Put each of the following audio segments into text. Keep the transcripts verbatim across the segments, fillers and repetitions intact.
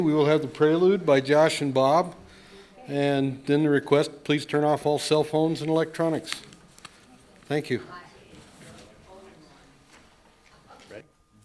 We will have the prelude by Josh and Bob, and then the request, please turn off all cell phones and electronics. Thank you. Ready?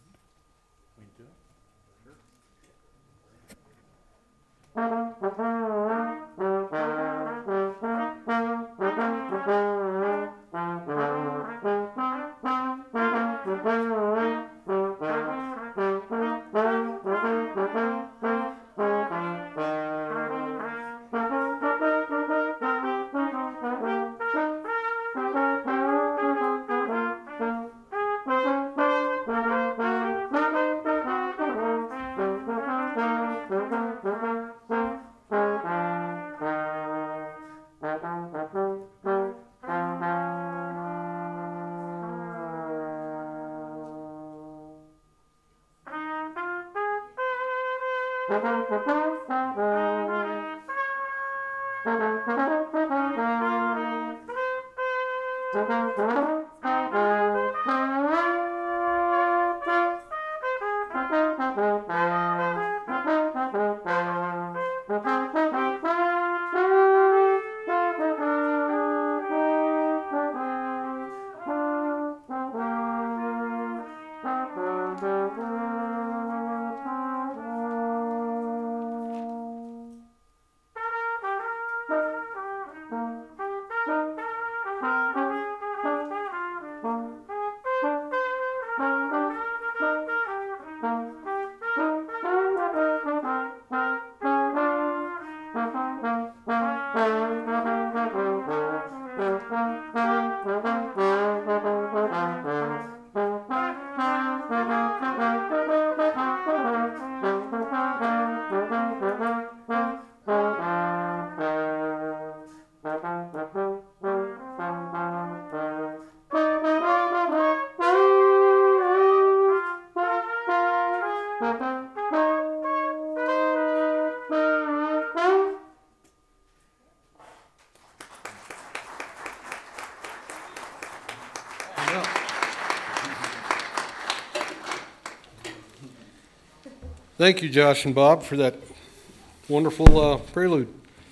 Thank you, Josh and Bob, for that wonderful uh, prelude.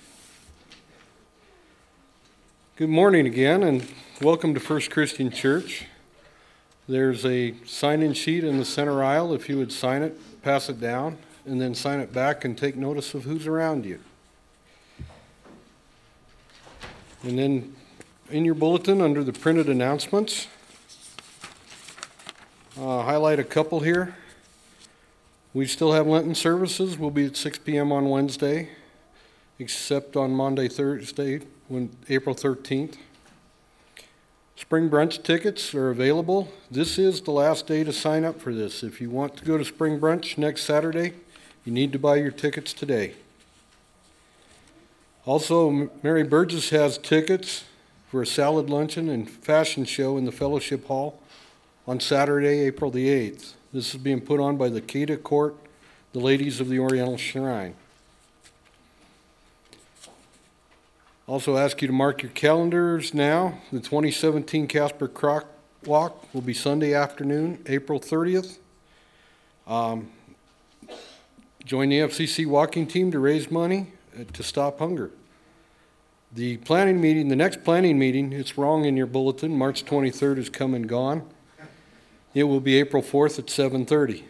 Good morning again, and welcome to First Christian Church. There's a sign-in sheet in the center aisle. If you would sign it, pass it down, and then sign it back and take notice of who's around you. And then in your bulletin, under the printed announcements, uh, highlight a couple here. We still have Lenten services. We'll be at six p.m. on Wednesday, except on Monday, Thursday, when April thirteenth. Spring brunch tickets are available. This is the last day to sign up for this. If you want to go to spring brunch next Saturday, you need to buy your tickets today. Also, Mary Burgess has tickets for a salad luncheon and fashion show in the Fellowship Hall on Saturday, April the eighth. This is being put on by the Keda Court, the Ladies of the Oriental Shrine. Also ask you to mark your calendars now. The twenty seventeen Casper Croc Walk will be Sunday afternoon, April thirtieth. Um, join the F C C walking team to raise money to stop hunger. The planning meeting, the next planning meeting, it's wrong in your bulletin, March twenty-third is come and gone. It will be April fourth at seven thirty.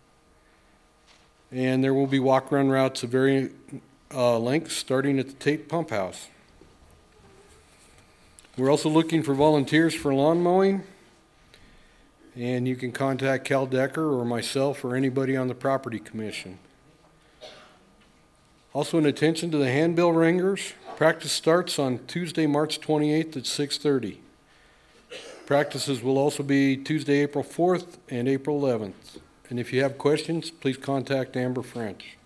And there will be walk-run routes of varying uh, lengths starting at the Tate Pump House. We're also looking for volunteers for lawn mowing. And you can contact Cal Decker or myself or anybody on the Property Commission. Also, in attention to the handbill ringers, practice starts on Tuesday, March twenty-eighth at six thirty. Practices will also be Tuesday, April fourth and April eleventh. And if you have questions, please contact Amber French.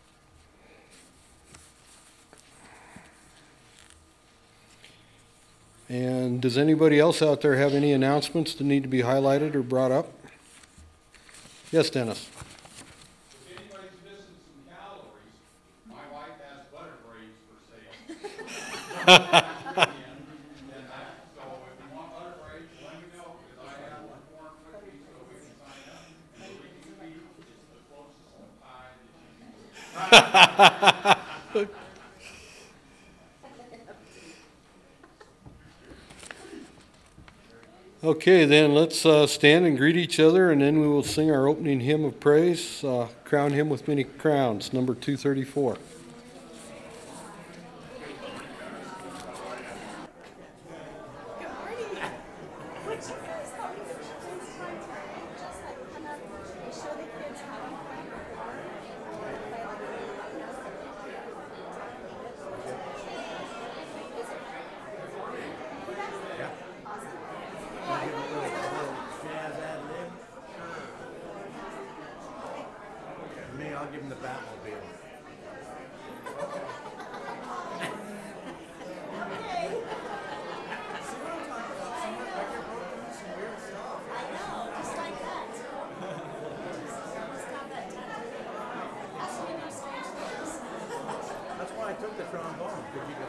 And does anybody else out there have any announcements that need to be highlighted or brought up? Yes, Dennis. If anybody's missing some calories, my wife has butter braids for sale. Okay, then let's uh, stand and greet each other, and then we will sing our opening hymn of praise, uh, Crown Him with Many Crowns, number two thirty-four. Me, I'll give him the Batmobile. That's why I took the trombone. Could you go?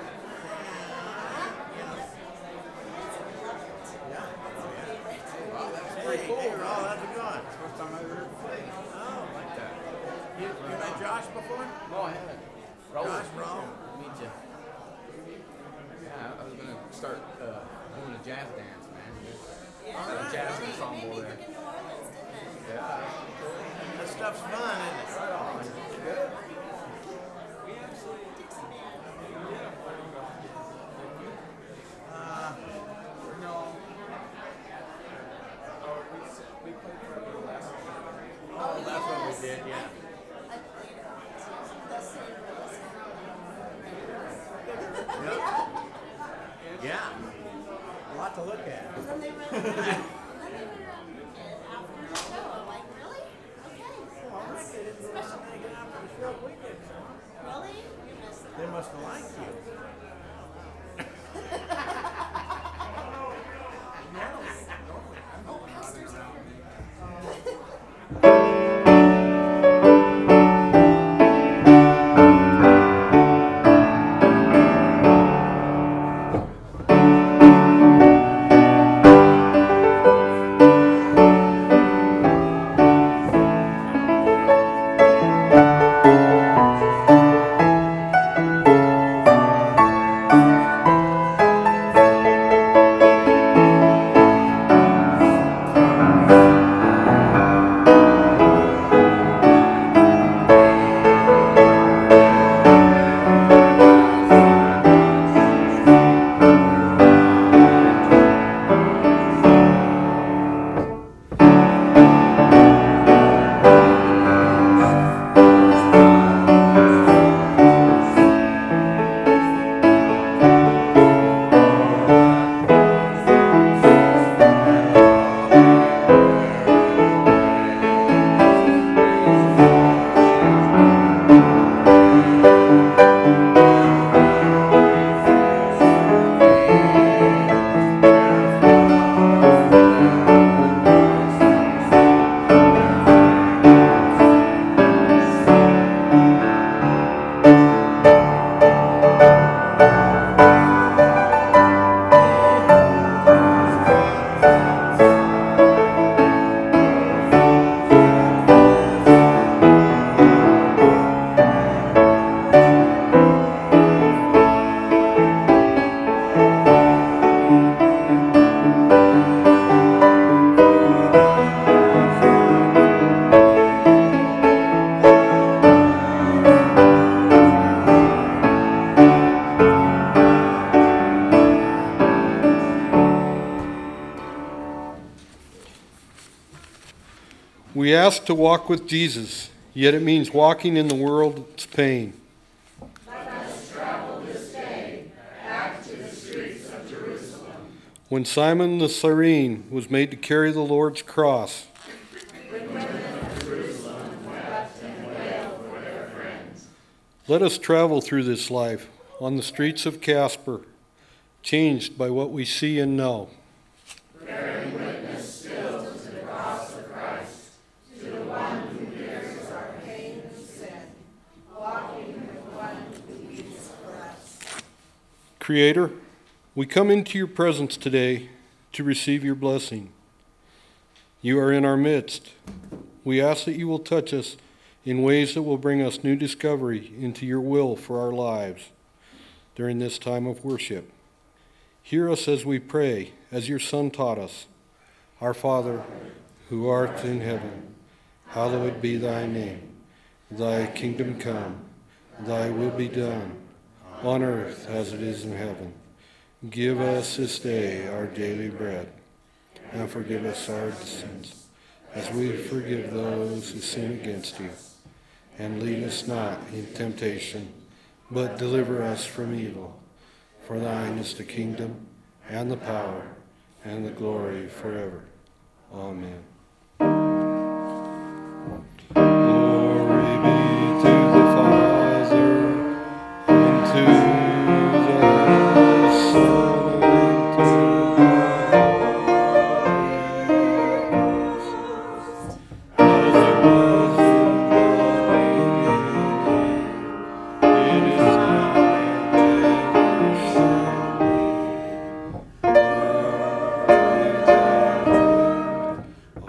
Yeah. Wow, that's pretty cool. Hey, oh, that's a good one. First time I ever heard it play. Oh, I like that. You, you met Josh before? No, I haven't. Raul. Josh, Raul. Meet you. Yeah, I was gonna start uh, doing a jazz dance, man. All Got a right. jazz ensemble there. Yeah. That stuff's fun, isn't it? Right on. Good. Uh, No. oh, that's what we did, yeah. Yeah. Yeah. A lot to look at. They must have liked you. We ask to walk with Jesus, yet it means walking in the world's pain. Let us travel this day back to the streets of Jerusalem. When Simon the Cyrene was made to carry the Lord's cross, When women of Jerusalem wept and wailed for their friends. let us travel through this life on the streets of Casper, changed by what we see and know. Bearing witness still to the cross of Christ, to the one who bears our pain and sin, walking with one who weeps for us. Creator, we come into your presence today to receive your blessing. You are in our midst. We ask that you will touch us in ways that will bring us new discovery into your will for our lives during this time of worship. Hear us as we pray, as your Son taught us. Our Father, who art in heaven, hallowed be thy name. Thy kingdom come, thy will be done, on earth as it is in heaven. Give us this day our daily bread, and forgive us our sins, as we forgive those who sin against you. And lead us not in temptation, but deliver us from evil. For thine is the kingdom, and the power, and the glory forever. Amen. Glory be to the Father, and to the Son, and to the Holy Ghost, as it was in the beginning, it is now, and ever shall be, world without end.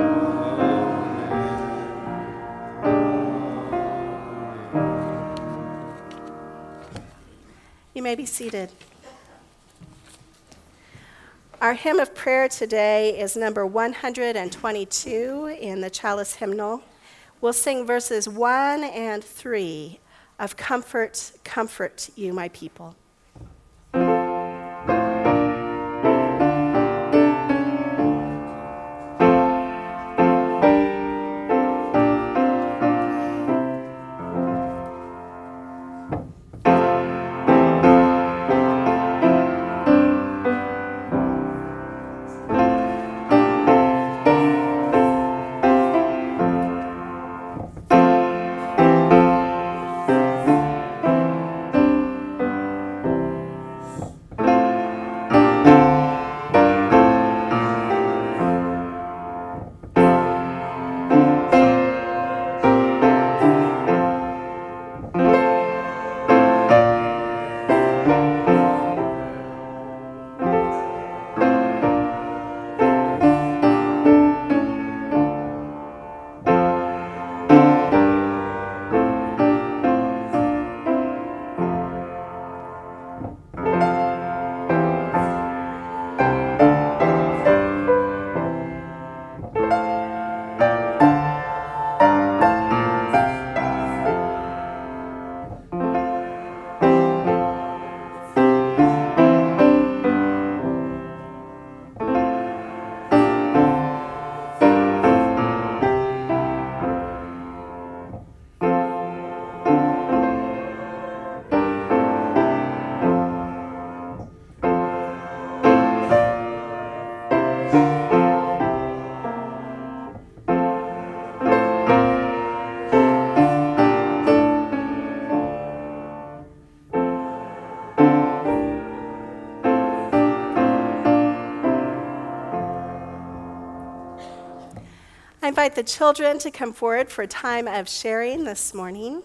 You may be seated. Our hymn of prayer today is number one hundred twenty-two in the Chalice Hymnal. We'll sing verses one and three of Comfort, Comfort You, My People. I invite the children to come forward for a time of sharing this morning.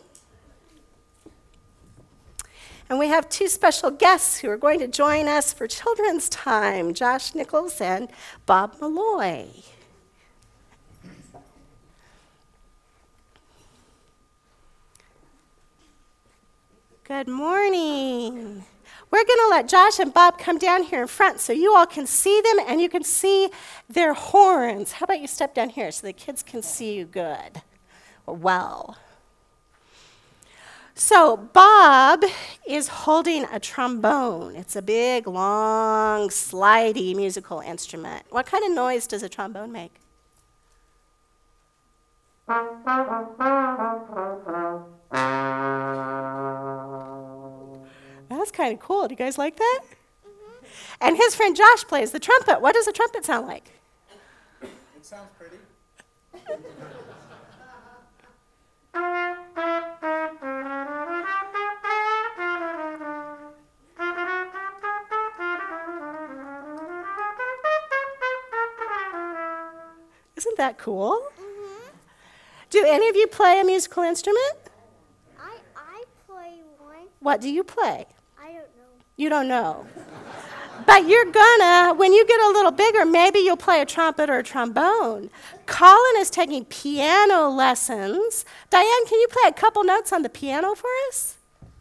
And we have two special guests who are going to join us for children's time, Josh Nichols and Bob Malloy. Good morning. We're going to let Josh and Bob come down here in front so you all can see them and you can see their horns. How about you step down here so the kids can see you good or well? So Bob is holding a trombone. It's a big, long, slidey musical instrument. What kind of noise does a trombone make? That's kind of cool. Do you guys like that? Mm-hmm. And his friend Josh plays the trumpet. What does a trumpet sound like? It sounds pretty. Isn't that cool? Mm-hmm. Do any of you play a musical instrument? I I play one. What do you play? I don't know. You don't know. But you're gonna, when you get a little bigger, maybe you'll play a trumpet or a trombone. Colin is taking piano lessons. Diane, can you play a couple notes on the piano for us?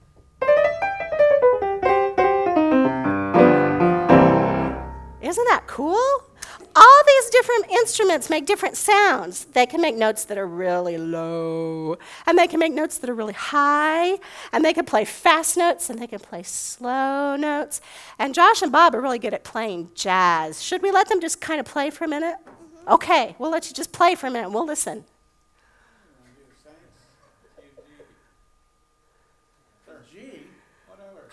Isn't that cool? All these different instruments make different sounds. They can make notes that are really low, and they can make notes that are really high, and they can play fast notes, and they can play slow notes. And Josh and Bob are really good at playing jazz. Should we let them just kind of play for a minute? Mm-hmm. Okay, we'll let you just play for a minute. We'll listen. G, whatever.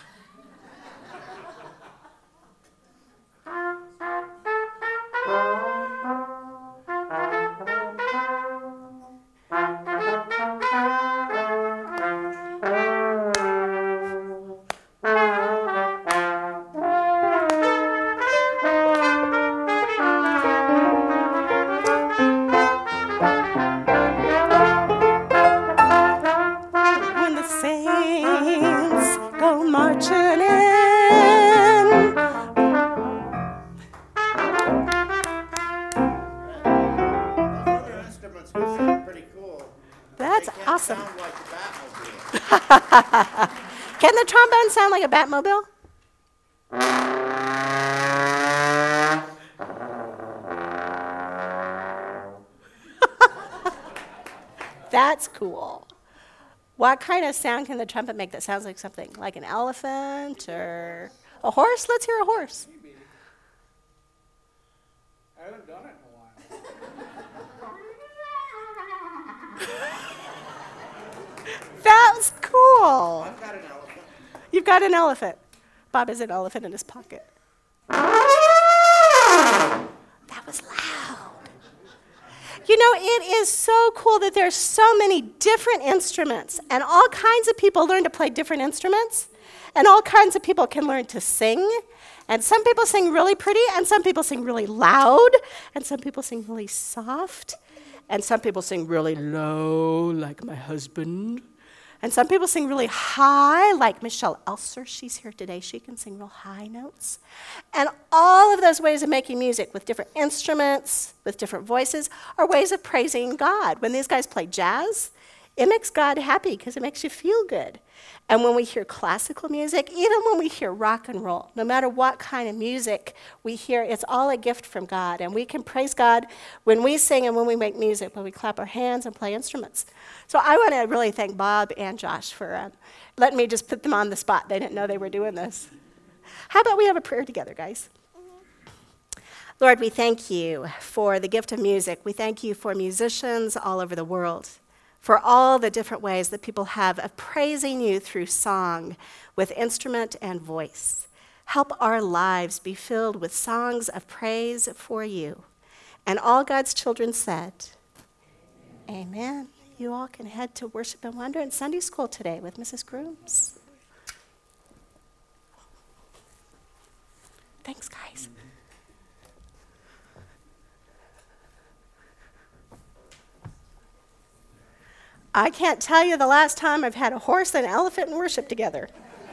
When the saints go marching in. Those other instruments would sound pretty cool. That's They can't awesome. sound like the Batmobile. Can the trombone sound like a Batmobile? That's cool. What kind of sound can the trumpet make that sounds like something? Like an elephant or a horse? Let's hear a horse. I haven't done it in a while. That was cool. I've got an elephant. You've got an elephant. Bob has an elephant in his pocket. That was loud. You know, it is so cool that there's so many different instruments, and all kinds of people learn to play different instruments, and all kinds of people can learn to sing. And some people sing really pretty, and some people sing really loud, and some people sing really soft, and some people sing really low, like my husband. And some people sing really high, like Michelle Elser. She's here today. She can sing real high notes. And all of those ways of making music with different instruments, with different voices, are ways of praising God. When these guys play jazz, it makes God happy because it makes you feel good. And when we hear classical music, even when we hear rock and roll, no matter what kind of music we hear, it's all a gift from God. And we can praise God when we sing and when we make music, when we clap our hands and play instruments. So I want to really thank Bob and Josh for uh, letting me just put them on the spot. They didn't know they were doing this. How about we have a prayer together, guys? Lord, we thank you for the gift of music. We thank you for musicians all over the world, for all the different ways that people have of praising you through song, with instrument and voice. Help our lives be filled with songs of praise for you. And all God's children said, Amen. Amen. You all can head to Worship and Wonder in Sunday school today with Missus Grooms. Thanks, guys. I can't tell you the last time I've had a horse and an elephant in worship together.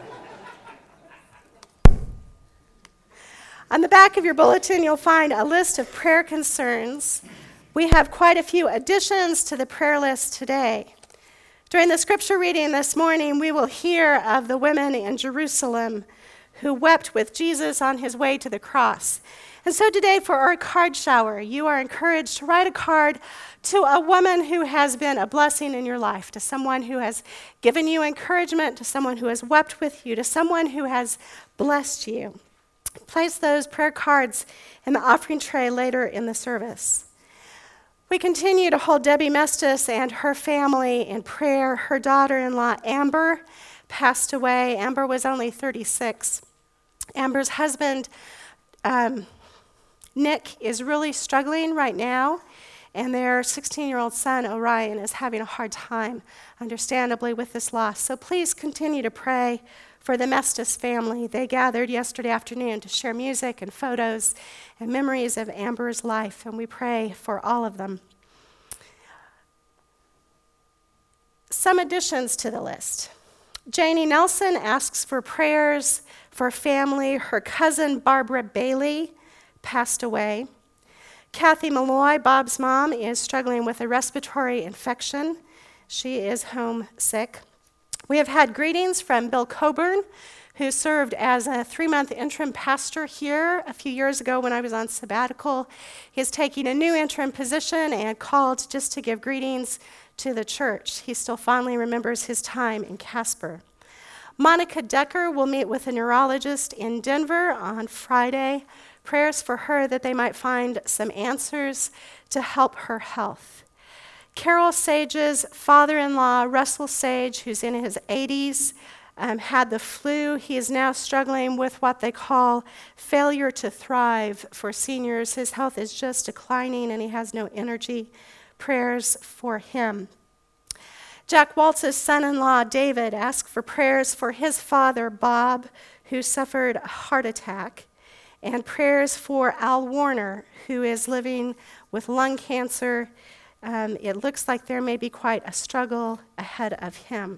On the back of your bulletin, you'll find a list of prayer concerns. We have quite a few additions to the prayer list today. During the scripture reading this morning, we will hear of the women in Jerusalem who wept with Jesus on his way to the cross. And so today, for our card shower, you are encouraged to write a card to a woman who has been a blessing in your life, to someone who has given you encouragement, to someone who has wept with you, to someone who has blessed you. Place those prayer cards in the offering tray later in the service. We continue to hold Debbie Mestis and her family in prayer. Her daughter-in-law, Amber, passed away. Amber was only thirty-six. Amber's husband, um, Nick, is really struggling right now, and their sixteen-year-old son, Orion, is having a hard time, understandably, with this loss. So please continue to pray for the Mestis family. They gathered yesterday afternoon to share music and photos and memories of Amber's life, and we pray for all of them. Some additions to the list. Janie Nelson asks for prayers for family. Her cousin, Barbara Bailey, passed away. Kathy Malloy, Bob's mom, is struggling with a respiratory infection. She is homesick. We have had greetings from Bill Coburn, who served as a three-month interim pastor here a few years ago when I was on sabbatical. He's taking a new interim position and called just to give greetings to the church. He still fondly remembers his time in Casper. Monica Decker will meet with a neurologist in Denver on Friday. Prayers for her that they might find some answers to help her health. Carol Sage's father-in-law, Russell Sage, who's in his eighties, um, had the flu. He is now struggling with what they call failure to thrive for seniors. His health is just declining and he has no energy. Prayers for him. Jack Waltz's son-in-law, David, asked for prayers for his father, Bob, who suffered a heart attack, and prayers for Al Warner, who is living with lung cancer. Um, it looks like there may be quite a struggle ahead of him.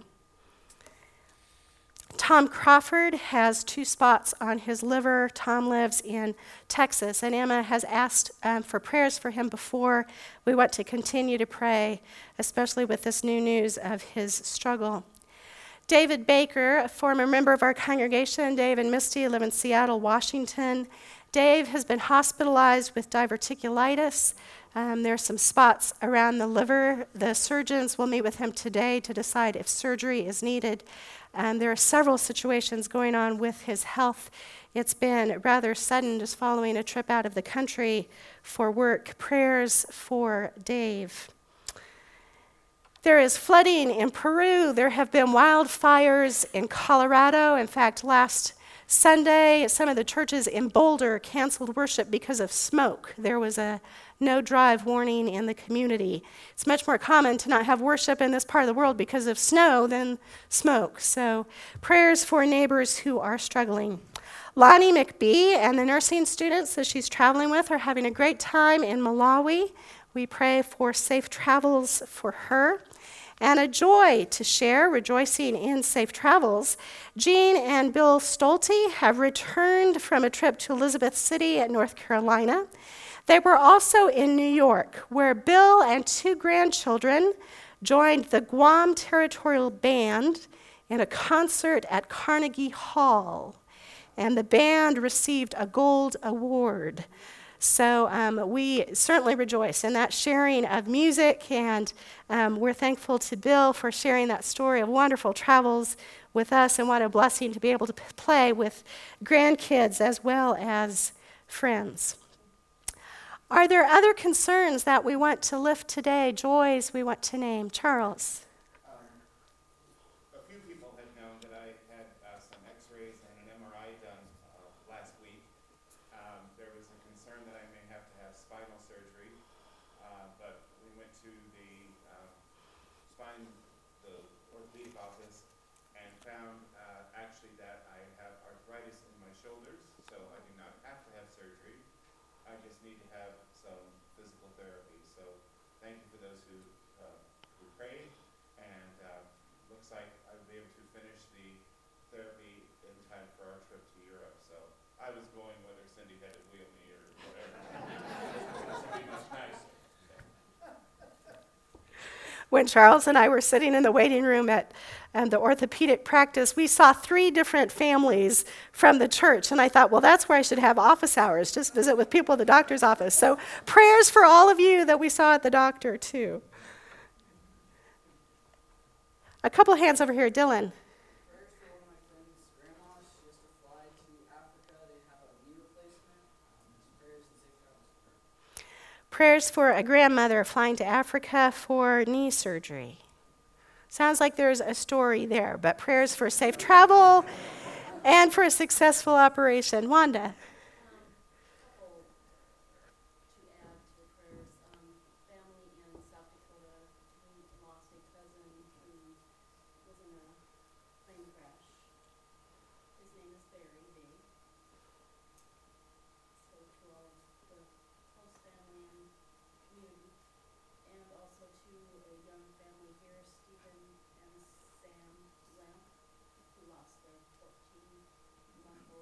Tom Crawford has two spots on his liver. Tom lives in Texas, and Emma has asked um, for prayers for him before. We want to continue to pray, especially with this new news of his struggle. David Baker, a former member of our congregation, Dave and Misty live in Seattle, Washington. Dave has been hospitalized with diverticulitis. Um, there are some spots around the liver. The surgeons will meet with him today to decide if surgery is needed. Um, there are several situations going on with his health. It's been rather sudden, just following a trip out of the country for work. Prayers for Dave. There is flooding in Peru. There have been wildfires in Colorado. In fact, last Sunday, some of the churches in Boulder canceled worship because of smoke. There was a no-drive warning in the community. It's much more common to not have worship in this part of the world because of snow than smoke. So prayers for neighbors who are struggling. Lonnie McBee and the nursing students that she's traveling with are having a great time in Malawi. We pray for safe travels for her. And a joy to share, rejoicing in safe travels. Jean and Bill Stolte have returned from a trip to Elizabeth City at North Carolina. They were also in New York, where Bill and two grandchildren joined the Guam Territorial Band in a concert at Carnegie Hall. And the band received a gold award. So um, we certainly rejoice in that sharing of music, and um, we're thankful to Bill for sharing that story of wonderful travels with us, and what a blessing to be able to p- play with grandkids as well as friends. Are there other concerns that we want to lift today, joys we want to name? Charles? A few people had known that I had uh, some x-rays and an M R I done uh, last week. Um, there was a concern that I may have to have spinal surgery, uh, but we went to the uh, spine, the orthopedic office, and found uh, actually that I have arthritis in my shoulders, so I do not have to have surgery. I just need to have some physical therapy. So thank you for those who, uh, who prayed, and uh, looks like I'll be able to finish the therapy in time for our trip to Europe. So I was going whether Cindy had to wheel me or whatever. Something that's nice. When Charles and I were sitting in the waiting room at um, the orthopedic practice, we saw three different families from the church. And I thought, well, that's where I should have office hours, just visit with people at the doctor's office. So prayers for all of you that we saw at the doctor, too. A couple hands over here. Dylan. Prayers for one of my friend's grandma. She has to fly to Africa. They have a knee replacement. Um, just prayers and safe travels for her. Prayers for a grandmother flying to Africa for knee surgery. Sounds like there's a story there, but prayers for safe travel and for a successful operation. Wanda. To add to the prayers, um, family in South Dakota who lost a cousin who was in a plane crash. His name is Barry Day. So to all of the close family and community, and also to a young family here, Stephen and Sam Lamp, who lost their fourteen-month-old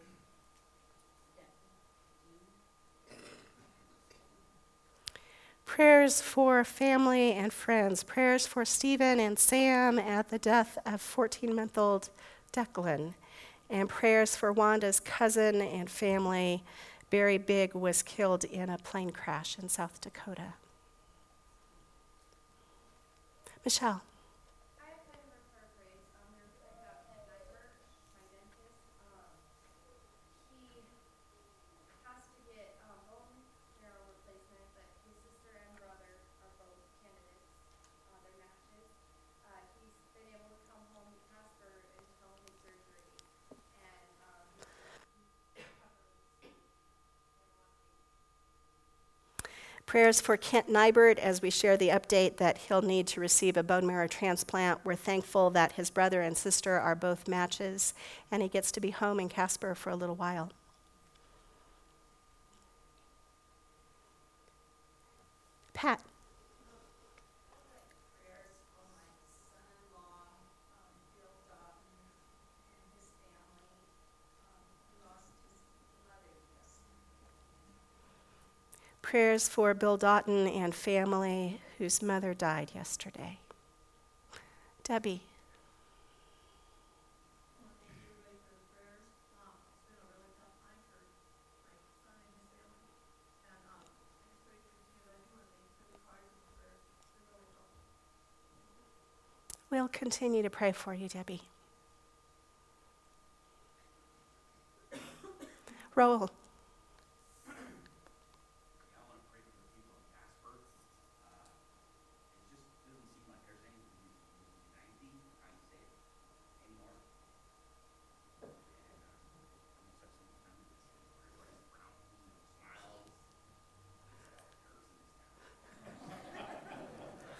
Prayers for family and friends. Prayers for Stephen and Sam at the death of fourteen-month-old Declan. And prayers for Wanda's cousin and family. Barry Big was killed in a plane crash in South Dakota. Michelle. I have kind of a paraphrase. Um, we were thinking about Ken Nyberg, my dentist. Um, he has to get um, bone marrow replacement, but his sister and brother are both candidates. Uh, they're matches. Uh, he's been able to come home to Casper and tell his surgery, and um, he's recovered. Prayers for Kent Nybert as we share the update that he'll need to receive a bone marrow transplant. We're thankful that his brother and sister are both matches, and he gets to be home in Casper for a little while. Pat. Prayers for my son-in-law, um, Bill Doughton, and his family. Um, he lost his mother yesterday. Prayers for Bill Doughton and family whose mother died yesterday. Debbie. Well, thank you everybody for the prayers. Um, it's been a really tough time for my son and his family. And um, I just pray for you and everyone. Thank you for the cards and the prayers. It's been really helpful. We'll continue to pray for you, Debbie. Roel. I want to pray for the people in Casper. Uh, it just doesn't seem like there's any unity trying to save anymore. And uh, I'm such a time with this. Everybody's frowning and smiles. It's all jerks in this town.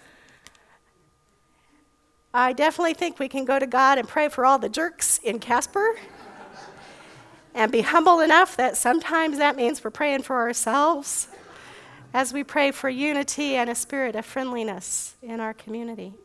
I definitely think we can go to God and pray for all the jerks in Casper and be humble enough that sometimes that means we're praying for ourselves as we pray for unity and a spirit of friendliness in our community.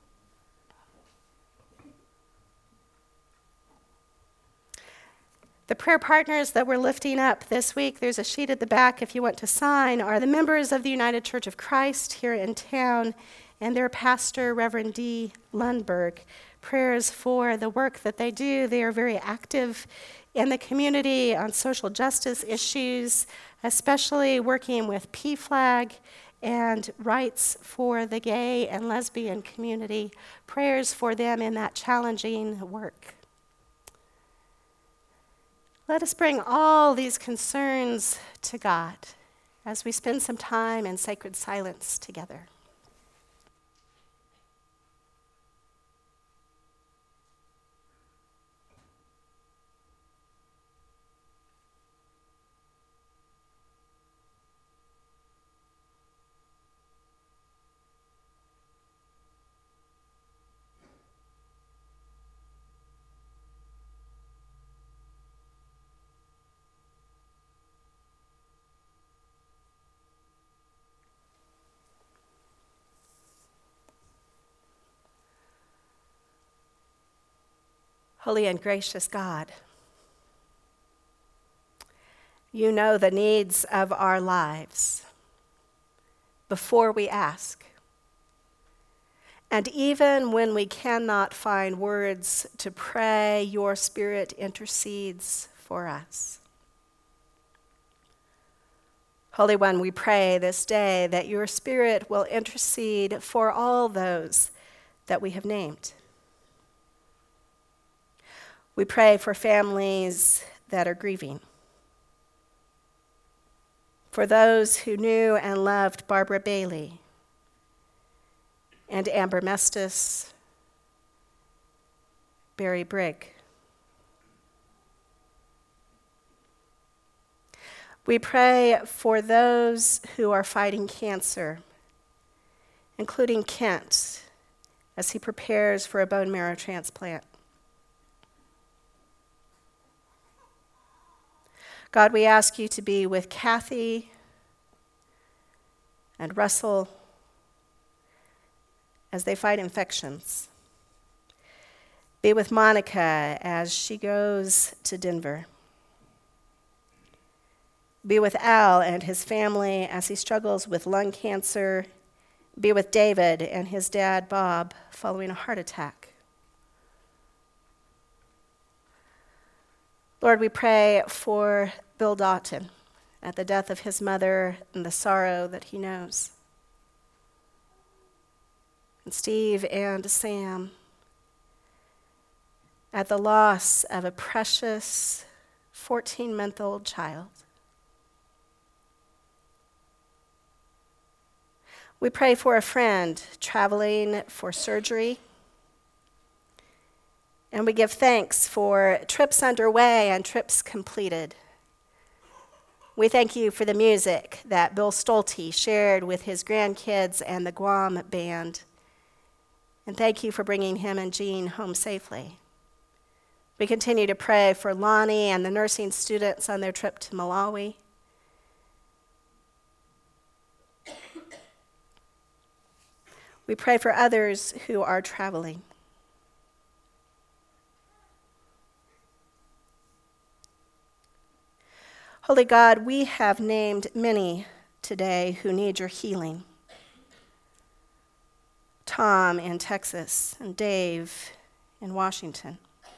The prayer partners that we're lifting up this week, there's a sheet at the back if you want to sign, are the members of the United Church of Christ here in town and their pastor, Reverend D. Lundberg. Prayers for the work that they do. They are very active in the community on social justice issues, especially working with P FLAG and rights for the gay and lesbian community. Prayers for them in that challenging work. Let us bring all these concerns to God as we spend some time in sacred silence together. Holy and gracious God, you know the needs of our lives before we ask. And even when we cannot find words to pray, your Spirit intercedes for us. Holy One, we pray this day that your Spirit will intercede for all those that we have named. We pray for families that are grieving, for those who knew and loved Barbara Bailey and Amber Mestis, Barry Brigg. We pray for those who are fighting cancer, including Kent, as he prepares for a bone marrow transplant. God, we ask you to be with Kathy and Russell as they fight infections. Be with Monica as she goes to Denver. Be with Al and his family as he struggles with lung cancer. Be with David and his dad, Bob, following a heart attack. Lord, we pray for Bill Doughton at the death of his mother and the sorrow that he knows. And Steve and Sam at the loss of a precious fourteen-month-old child. We pray for a friend traveling for surgery. And we give thanks for trips underway and trips completed. We thank you for the music that Bill Stolte shared with his grandkids and the Guam band. And thank you for bringing him and Jean home safely. We continue to pray for Lonnie and the nursing students on their trip to Malawi. We pray for others who are traveling. Holy God, we have named many today who need your healing. Tom in Texas and Dave in Washington.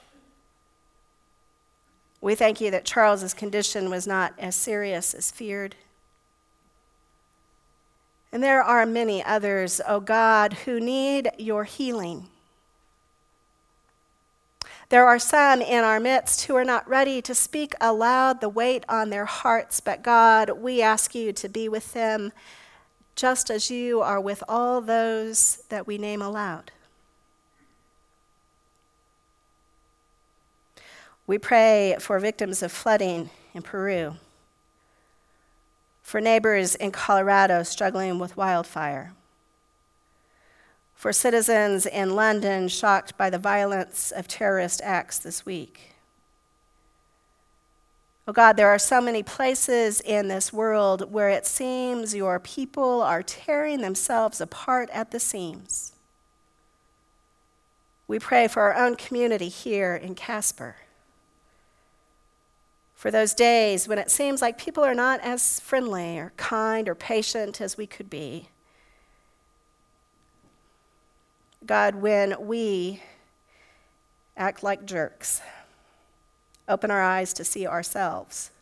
We thank you that Charles's condition was not as serious as feared. And there are many others, O God, who need your healing. There are some in our midst who are not ready to speak aloud the weight on their hearts, but God, we ask you to be with them just as you are with all those that we name aloud. We pray for victims of flooding in Peru, for neighbors in Colorado struggling with wildfire, for citizens in London shocked by the violence of terrorist acts this week. Oh God, there are so many places in this world where it seems your people are tearing themselves apart at the seams. We pray for our own community here in Casper, for those days when it seems like people are not as friendly or kind or patient as we could be. God, when we act like jerks, open our eyes to see ourselves.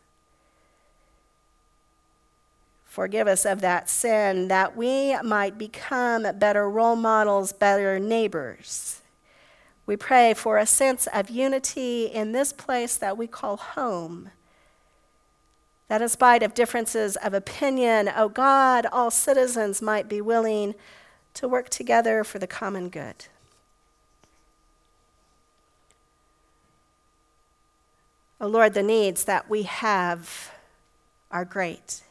Forgive us of that sin, that we might become better role models, better neighbors. We pray for a sense of unity in this place that we call home, that in spite of differences of opinion, oh God, all citizens might be willing to work together for the common good. Oh Lord, the needs that we have are great.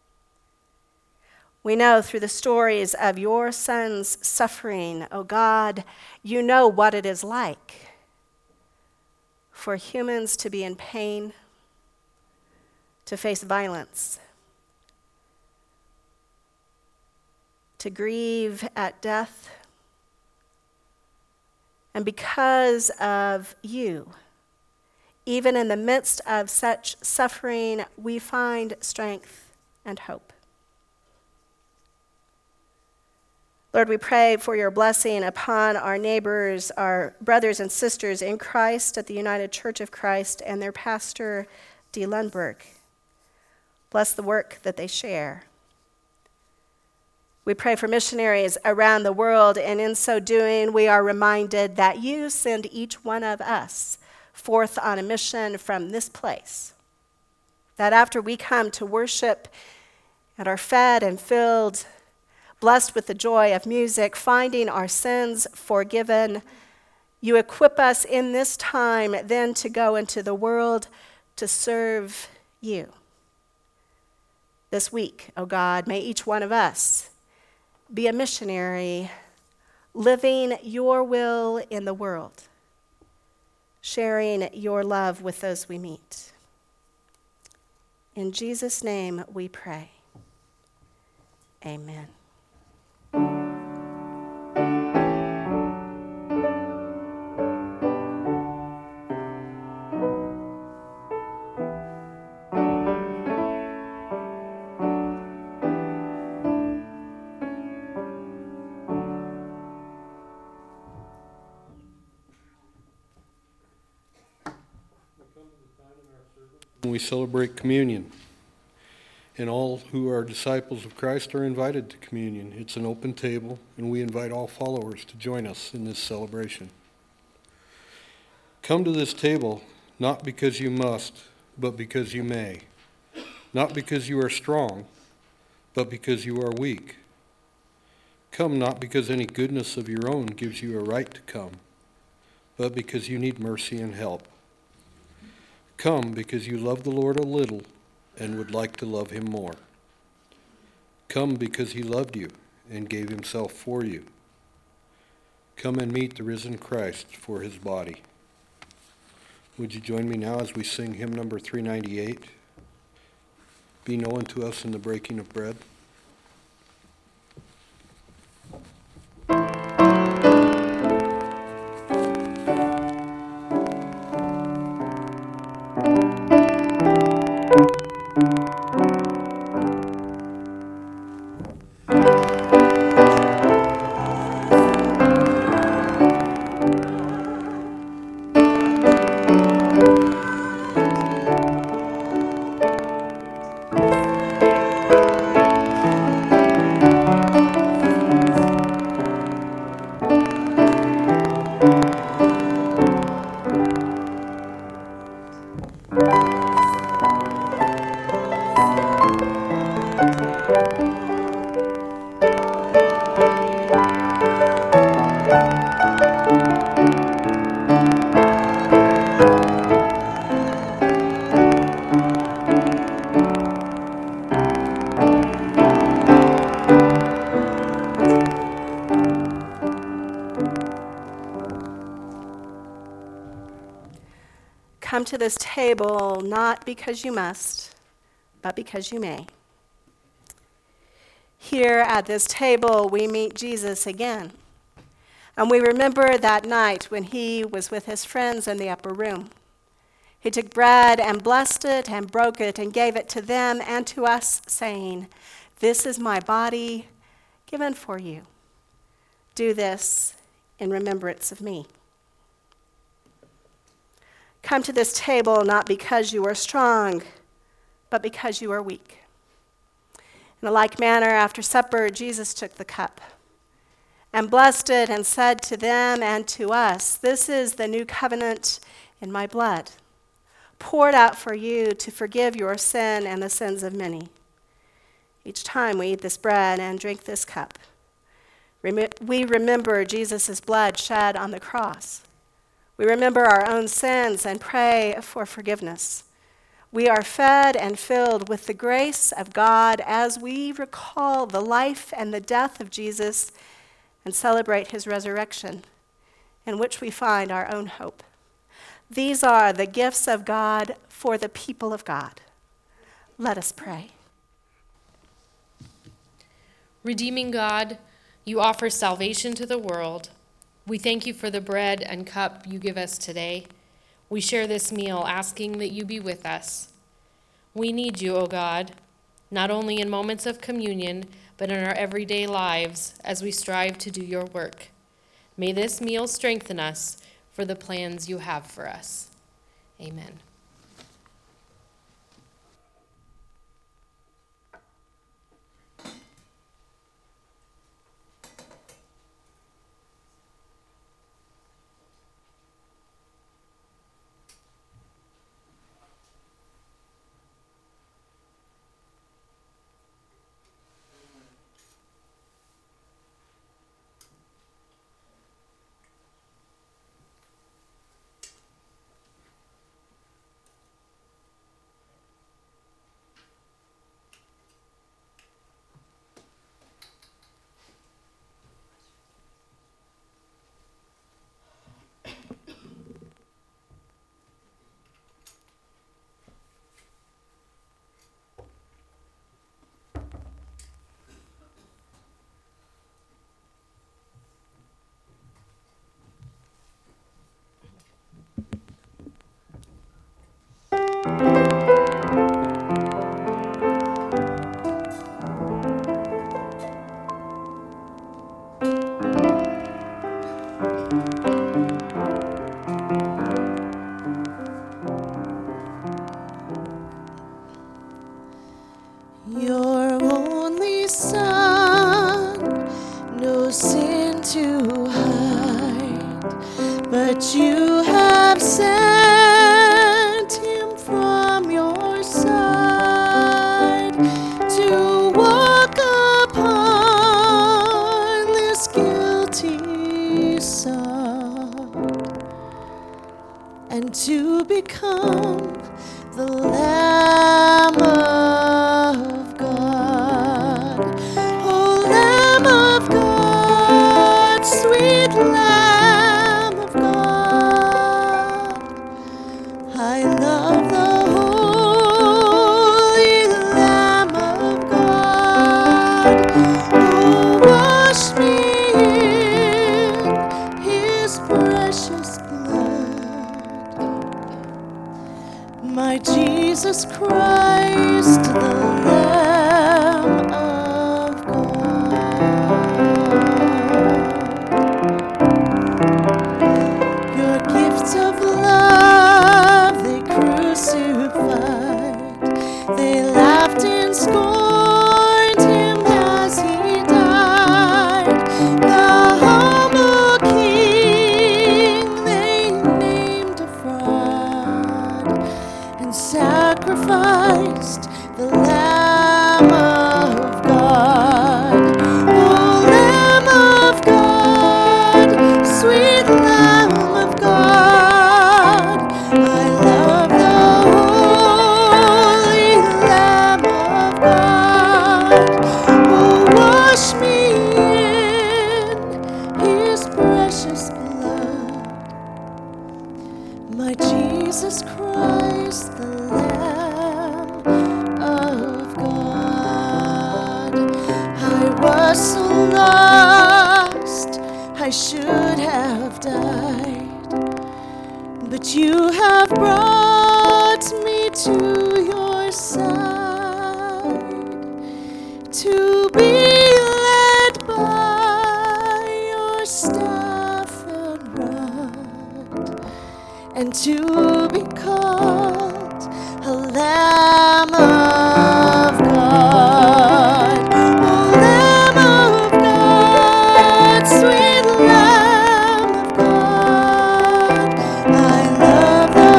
We know through the stories of your son's suffering, oh God, you know what it is like for humans to be in pain, to face violence, to grieve at death. And because of you, even in the midst of such suffering, we find strength and hope. Lord, we pray for your blessing upon our neighbors, our brothers and sisters in Christ at the United Church of Christ and their pastor, D. Lundberg. Bless the work that they share. We pray for missionaries around the world, and in so doing, we are reminded that you send each one of us forth on a mission from this place. That after we come to worship and are fed and filled, blessed with the joy of music, finding our sins forgiven, you equip us in this time then to go into the world to serve you. This week, O God, may each one of us be a missionary, living your will in the world, sharing your love with those we meet. In Jesus' name we pray. Amen. when we celebrate communion. And all who are disciples of Christ are invited to communion. It's an open table, and we invite all followers to join us in this celebration. Come to this table not because you must, but because you may. Not because you are strong, but because you are weak. Come not because any goodness of your own gives you a right to come, but because you need mercy and help. Come because you love the Lord a little and would like to love him more. Come because he loved you and gave himself for you. Come and meet the risen Christ for his body. Would you join me now as we sing hymn number three ninety-eight? Be known to us in the breaking of bread. Come to this table not because you must, but because you may. Here at this table, we meet Jesus again. And we remember that night when he was with his friends in the upper room. He took bread and blessed it and broke it and gave it to them and to us, saying, "This is my body given for you. Do this in remembrance of me." Come to this table not because you are strong, but because you are weak. In a like manner, after supper, Jesus took the cup and blessed it and said to them and to us, "This is the new covenant in my blood, poured out for you to forgive your sin and the sins of many. Each time we eat this bread and drink this cup, we remember Jesus' blood shed on the cross. We remember our own sins and pray for forgiveness. We are fed and filled with the grace of God as we recall the life and the death of Jesus and celebrate his resurrection, in which we find our own hope. These are the gifts of God for the people of God. Let us pray. Redeeming God, you offer salvation to the world. We thank you for the bread and cup you give us today. We share this meal asking that you be with us. We need you, O God, not only in moments of communion, but in our everyday lives as we strive to do your work. May this meal strengthen us for the plans you have for us. Amen. and to become the Lamb of God. Oh, Lamb of God, sweet Lamb of God, I love the holy Lamb of God, who washed me in his precious blood. My Jesus Christ, the Lamb of God. Your gifts of love they crucified. They laughed and scorned him as he died. The humble king they named a fraud and sacrificed the Lamb of God. Oh, Lamb of God, sweet Lamb of God, I love the holy Lamb of God, who washed me in his precious blood. My Jesus Christ, the Lamb of God. I was so lost, I should have died, but you have brought me to your side to be led by your staff and rod, and to be called a Lamb of God. Oh, Lamb of God, sweet Lamb of God, I love the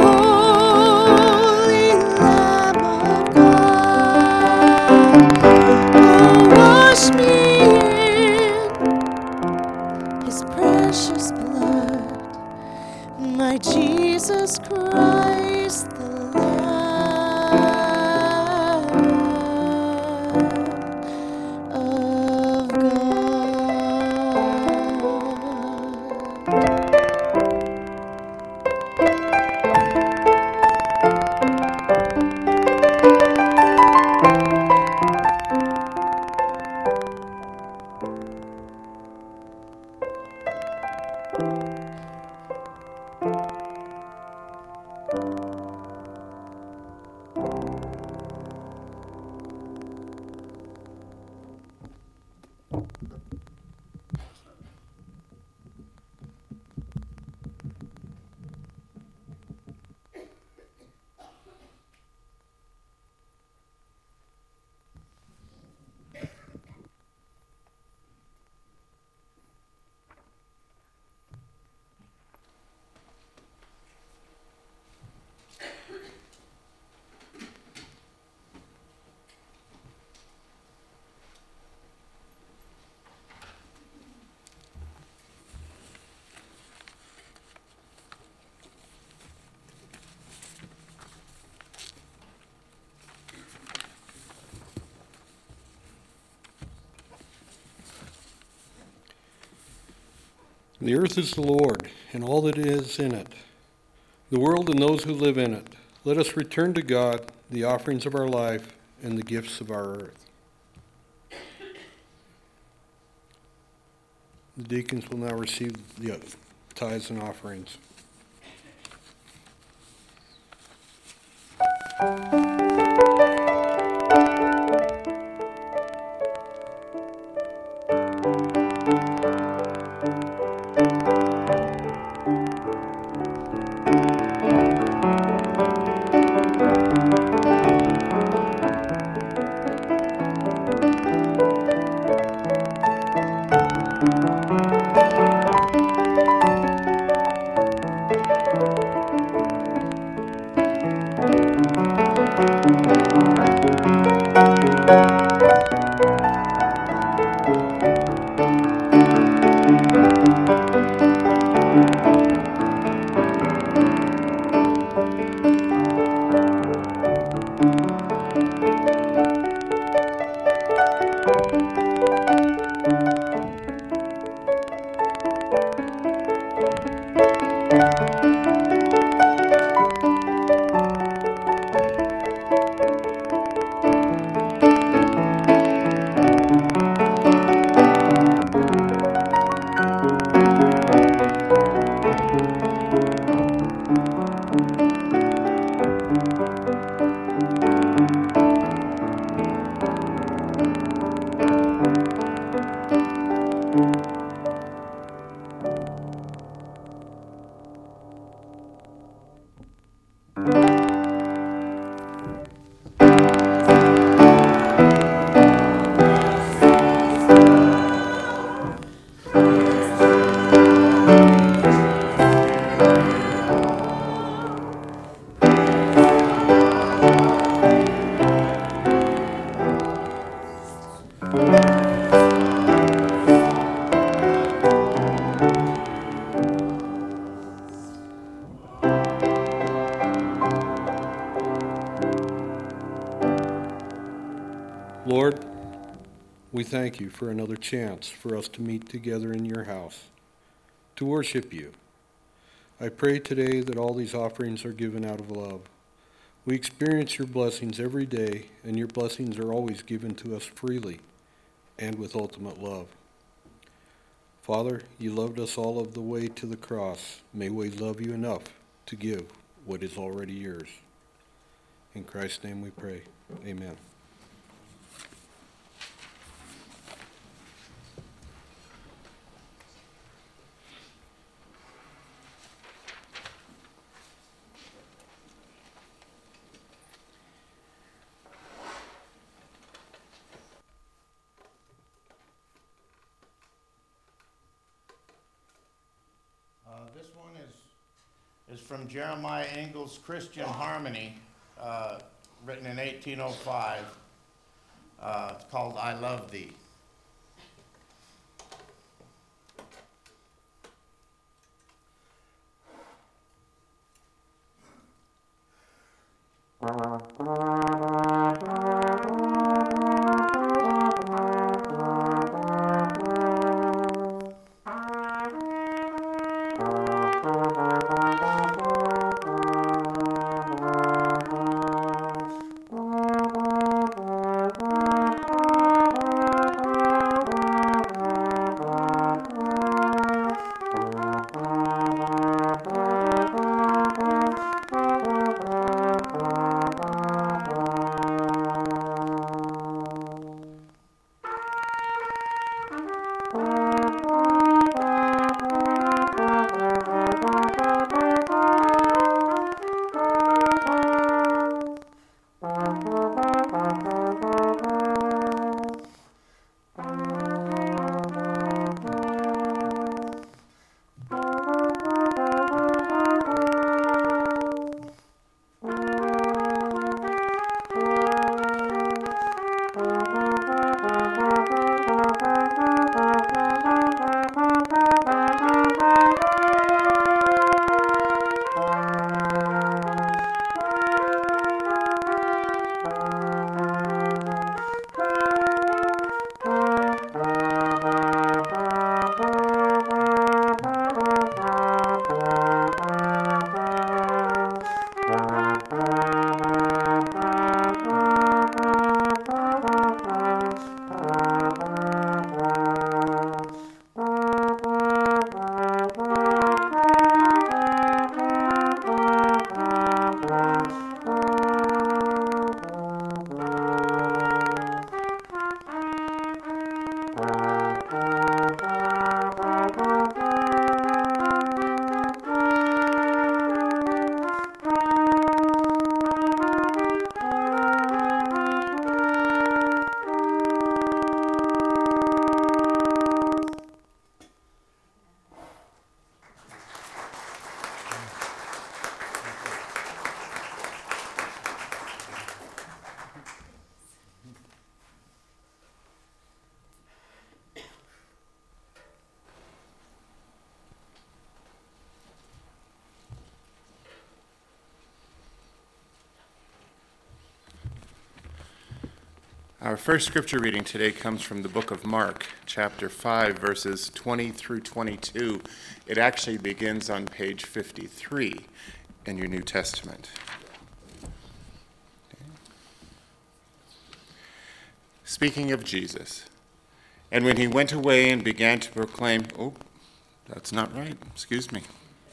holy Lamb of God, who washed me in his precious blood. My Jesus Christ, the Lamb of God. The earth is the Lord, and all that is in it, the world and those who live in it. Let us return to God the offerings of our life and the gifts of our earth. The deacons will now receive the tithes and offerings. Lord, we thank you for another chance for us to meet together in your house, to worship you. I pray today that all these offerings are given out of love. We experience your blessings every day, and your blessings are always given to us freely and with ultimate love. Father, you loved us all of the way to the cross. May we love you enough to give what is already yours. In Christ's name we pray. Amen. Uh, this one is, is from Jeremiah Engel's Christian Harmony, uh, written in eighteen oh five. Uh, it's called I Love Thee. Our first scripture reading today comes from the book of Mark, chapter five, verses twenty through twenty-two. It actually begins on page fifty-three in your New Testament. Speaking of Jesus, and when he went away and began to proclaim, oh, that's not right, excuse me.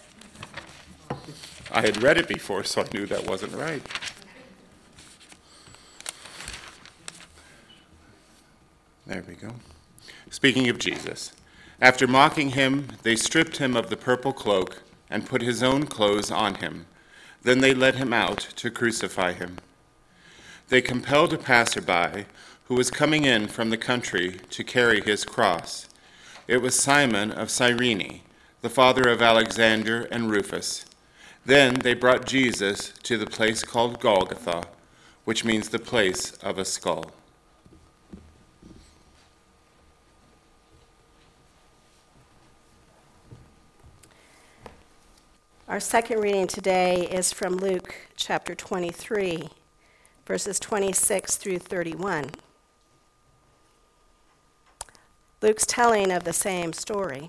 I had read it before, so I knew that wasn't right. There we go. Speaking of Jesus, after mocking him, they stripped him of the purple cloak and put his own clothes on him. Then they led him out to crucify him. They compelled a passerby who was coming in from the country to carry his cross. It was Simon of Cyrene, the father of Alexander and Rufus. Then they brought Jesus to the place called Golgotha, which means the place of a skull. Our second reading today is from Luke chapter twenty-three, verses twenty-six through thirty-one. Luke's telling of the same story.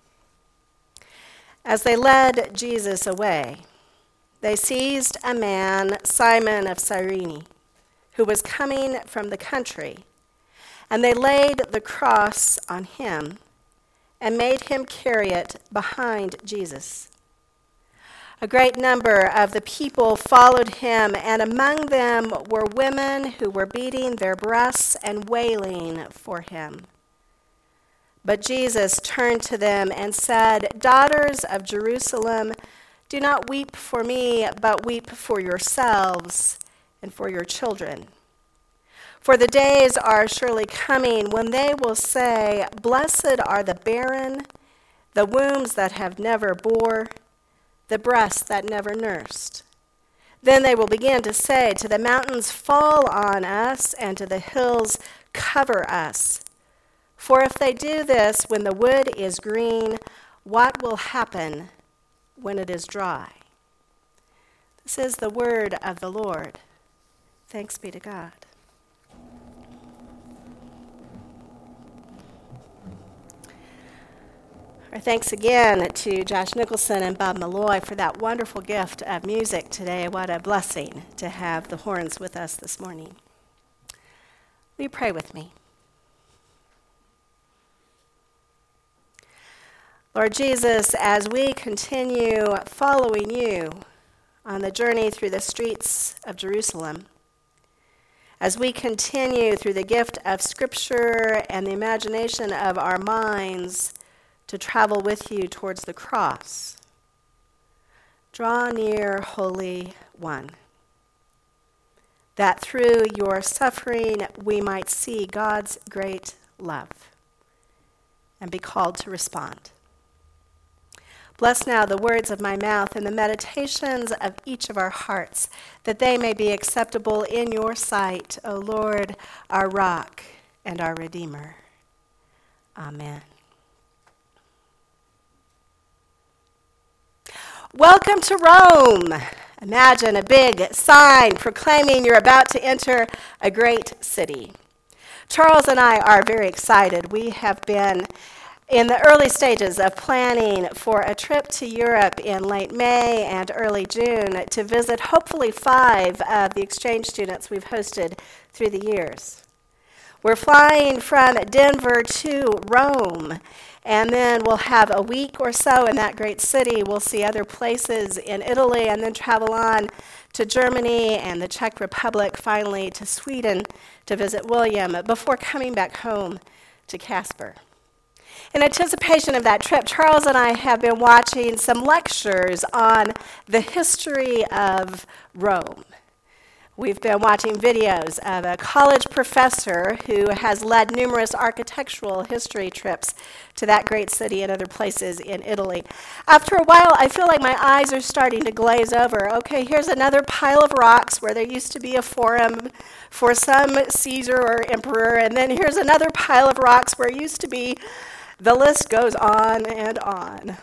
As they led Jesus away, they seized a man, Simon of Cyrene, who was coming from the country, and they laid the cross on him and made him carry it behind Jesus. A great number of the people followed him, and among them were women who were beating their breasts and wailing for him. But Jesus turned to them and said, "Daughters of Jerusalem, do not weep for me, but weep for yourselves and for your children. For the days are surely coming when they will say, 'Blessed are the barren, the wombs that have never bore, the breasts that never nursed.' Then they will begin to say to the mountains, 'Fall on us,' and to the hills, 'Cover us.' For if they do this when the wood is green, what will happen when it is dry?" This is the word of the Lord. Thanks be to God. Our thanks again to Josh Nicholson and Bob Malloy for that wonderful gift of music today. What a blessing to have the horns with us this morning. Will you pray with me? Lord Jesus, as we continue following you on the journey through the streets of Jerusalem, as we continue through the gift of Scripture and the imagination of our minds to travel with you towards the cross, draw near, Holy One, that through your suffering we might see God's great love and be called to respond. Bless now the words of my mouth and the meditations of each of our hearts, that they may be acceptable in your sight, O Lord, our rock and our Redeemer. Amen. Welcome to Rome. Imagine a big sign proclaiming you're about to enter a great city. Charles and I are very excited. We have been in the early stages of planning for a trip to Europe in late May and early June to visit hopefully five of the exchange students we've hosted through the years. We're flying from Denver to Rome, and then we'll have a week or so in that great city. We'll see other places in Italy and then travel on to Germany and the Czech Republic, finally to Sweden to visit William before coming back home to Casper. In anticipation of that trip, Charles and I have been watching some lectures on the history of Rome. We've been watching videos of a college professor who has led numerous architectural history trips to that great city and other places in Italy. After a while, I feel like my eyes are starting to glaze over. Okay, here's another pile of rocks where there used to be a forum for some Caesar or emperor, and then here's another pile of rocks where it used to be. The list goes on and on.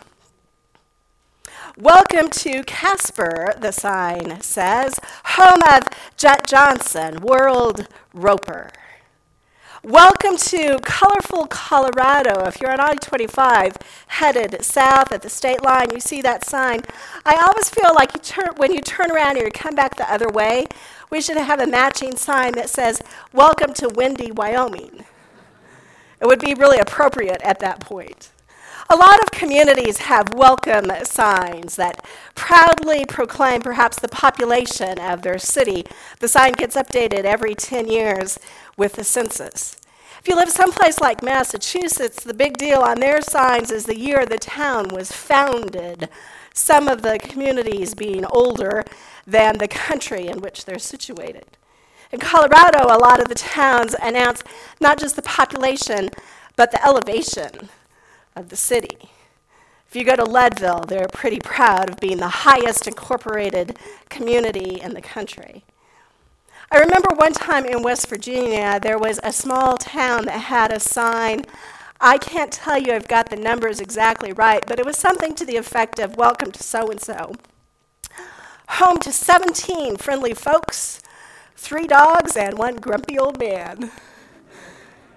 Welcome to Casper, the sign says, home of Jet Johnson, world roper. Welcome to colorful Colorado. If you're on I twenty-five headed south at the state line, you see that sign. I always feel like you turn, when you turn around and you come back the other way, we should have a matching sign that says, "Welcome to windy Wyoming." It would be really appropriate at that point. A lot of communities have welcome signs that proudly proclaim perhaps the population of their city. The sign gets updated every ten years with the census. If you live someplace like Massachusetts, the big deal on their signs is the year the town was founded, some of the communities being older than the country in which they're situated. In Colorado, a lot of the towns announce not just the population, but the elevation of the city. If you go to Leadville, they're pretty proud of being the highest incorporated community in the country. I remember one time in West Virginia, there was a small town that had a sign. I can't tell you I've got the numbers exactly right, but it was something to the effect of "Welcome to so-and-so. Home to seventeen friendly folks, three dogs, and one grumpy old man."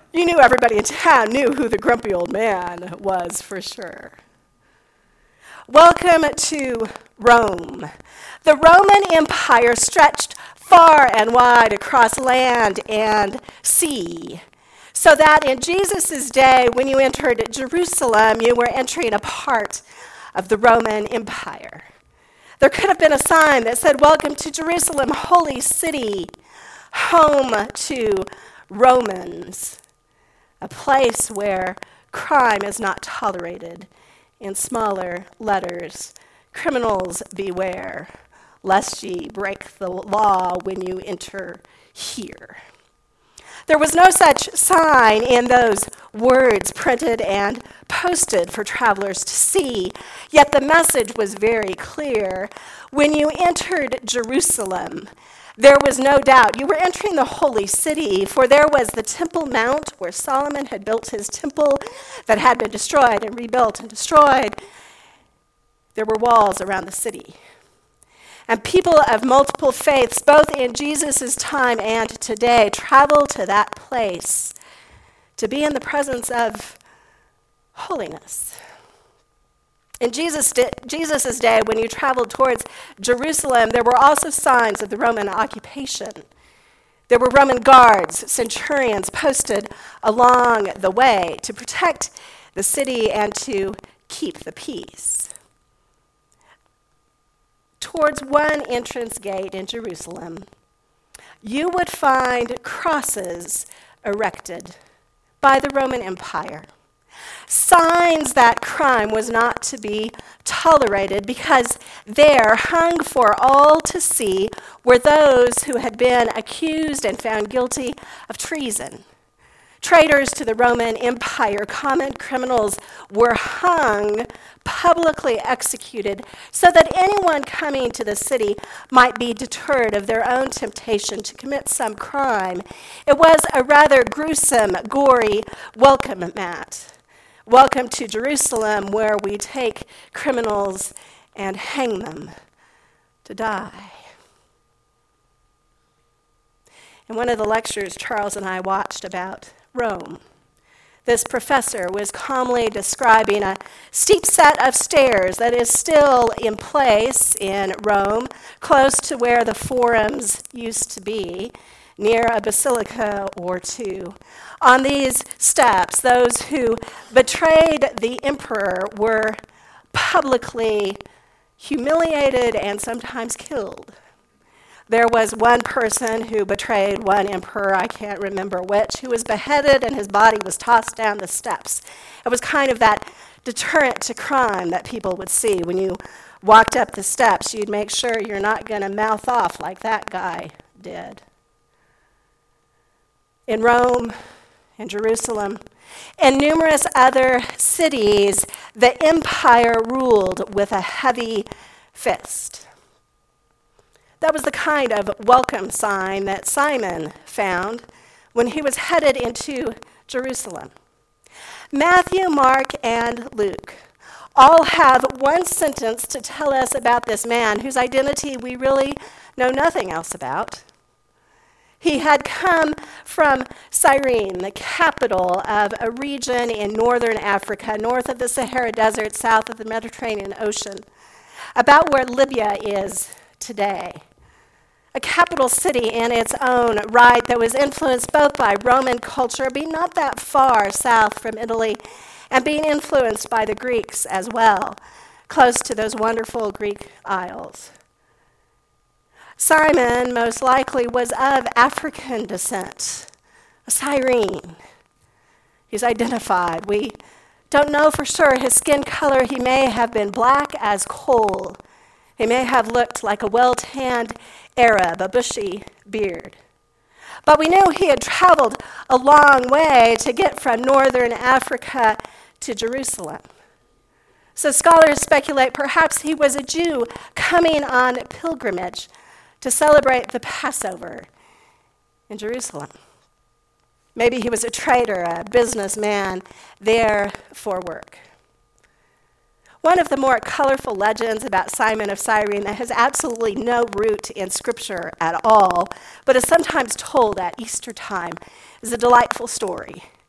You knew everybody in town knew who the grumpy old man was for sure. Welcome to Rome. The Roman Empire stretched far and wide across land and sea, so that in Jesus' day, when you entered Jerusalem, you were entering a part of the Roman Empire. There could have been a sign that said, "Welcome to Jerusalem, holy city, home to Romans," a place where crime is not tolerated. In smaller letters, "Criminals beware, lest ye break the law when you enter here." There was no such sign in those words printed and posted for travelers to see, yet the message was very clear. When you entered Jerusalem, there was no doubt you were entering the holy city, for there was the Temple Mount where Solomon had built his temple that had been destroyed and rebuilt and destroyed. There were walls around the city. And people of multiple faiths, both in Jesus' time and today, travel to that place to be in the presence of holiness. In Jesus' day, Jesus's day, when you traveled towards Jerusalem, there were also signs of the Roman occupation. There were Roman guards, centurions posted along the way to protect the city and to keep the peace. Towards one entrance gate in Jerusalem, you would find crosses erected by the Roman Empire. Signs that crime was not to be tolerated, because there, hung for all to see, were those who had been accused and found guilty of treason. Traitors to the Roman Empire, common criminals, were hung, publicly executed, so that anyone coming to the city might be deterred of their own temptation to commit some crime. It was a rather gruesome, gory welcome mat. Welcome to Jerusalem, where we take criminals and hang them to die. In one of the lectures Charles and I watched about Rome, this professor was calmly describing a steep set of stairs that is still in place in Rome, close to where the forums used to be, near a basilica or two. On these steps, those who betrayed the emperor were publicly humiliated and sometimes killed. There was one person who betrayed one emperor, I can't remember which, who was beheaded and his body was tossed down the steps. It was kind of that deterrent to crime that people would see. When you walked up the steps, you'd make sure you're not going to mouth off like that guy did. In Rome, in Jerusalem, and numerous other cities, the empire ruled with a heavy fist. That was the kind of welcome sign that Simon found when he was headed into Jerusalem. Matthew, Mark, and Luke all have one sentence to tell us about this man whose identity we really know nothing else about. He had come from Cyrene, the capital of a region in northern Africa, north of the Sahara Desert, south of the Mediterranean Ocean, about where Libya is today. A capital city in its own right that was influenced both by Roman culture, being not that far south from Italy, and being influenced by the Greeks as well, close to those wonderful Greek isles. Simon, most likely, was of African descent, a Cyrene. He's identified. We don't know for sure his skin color. He may have been black as coal. He may have looked like a well-tanned Arab, a bushy beard. But we knew he had traveled a long way to get from northern Africa to Jerusalem. So scholars speculate perhaps he was a Jew coming on pilgrimage to celebrate the Passover in Jerusalem. Maybe he was a trader, a businessman there for work. One of the more colorful legends about Simon of Cyrene that has absolutely no root in Scripture at all, but is sometimes told at Easter time, is a delightful story.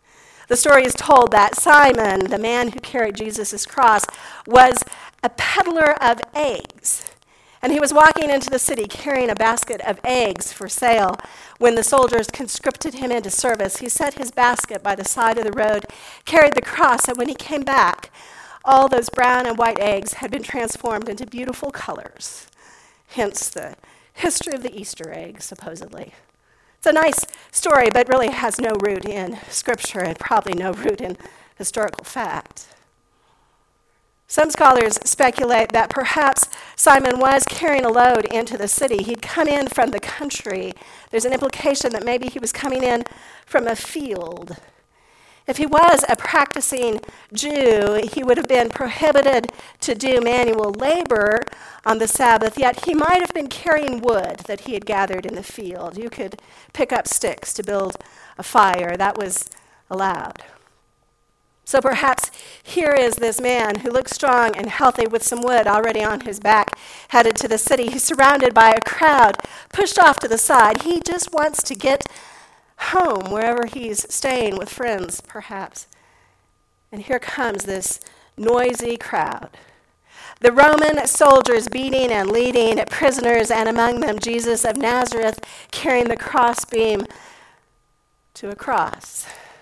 The story is told that Simon, the man who carried Jesus' cross, was a peddler of eggs. And he was walking into the city carrying a basket of eggs for sale. When the soldiers conscripted him into service, he set his basket by the side of the road, carried the cross, and when he came back, all those brown and white eggs had been transformed into beautiful colors. Hence the history of the Easter egg, supposedly. It's a nice story, but really has no root in Scripture and probably no root in historical fact. Some scholars speculate that perhaps Simon was carrying a load into the city. He'd come in from the country. There's an implication that maybe he was coming in from a field. If he was a practicing Jew, he would have been prohibited to do manual labor on the Sabbath, yet he might have been carrying wood that he had gathered in the field. You could pick up sticks to build a fire. That was allowed. So perhaps here is this man who looks strong and healthy with some wood already on his back, headed to the city. He's surrounded by a crowd, pushed off to the side. He just wants to get home, wherever he's staying with friends, perhaps. And here comes this noisy crowd. The Roman soldiers beating and leading prisoners, and among them Jesus of Nazareth carrying the crossbeam to a cross.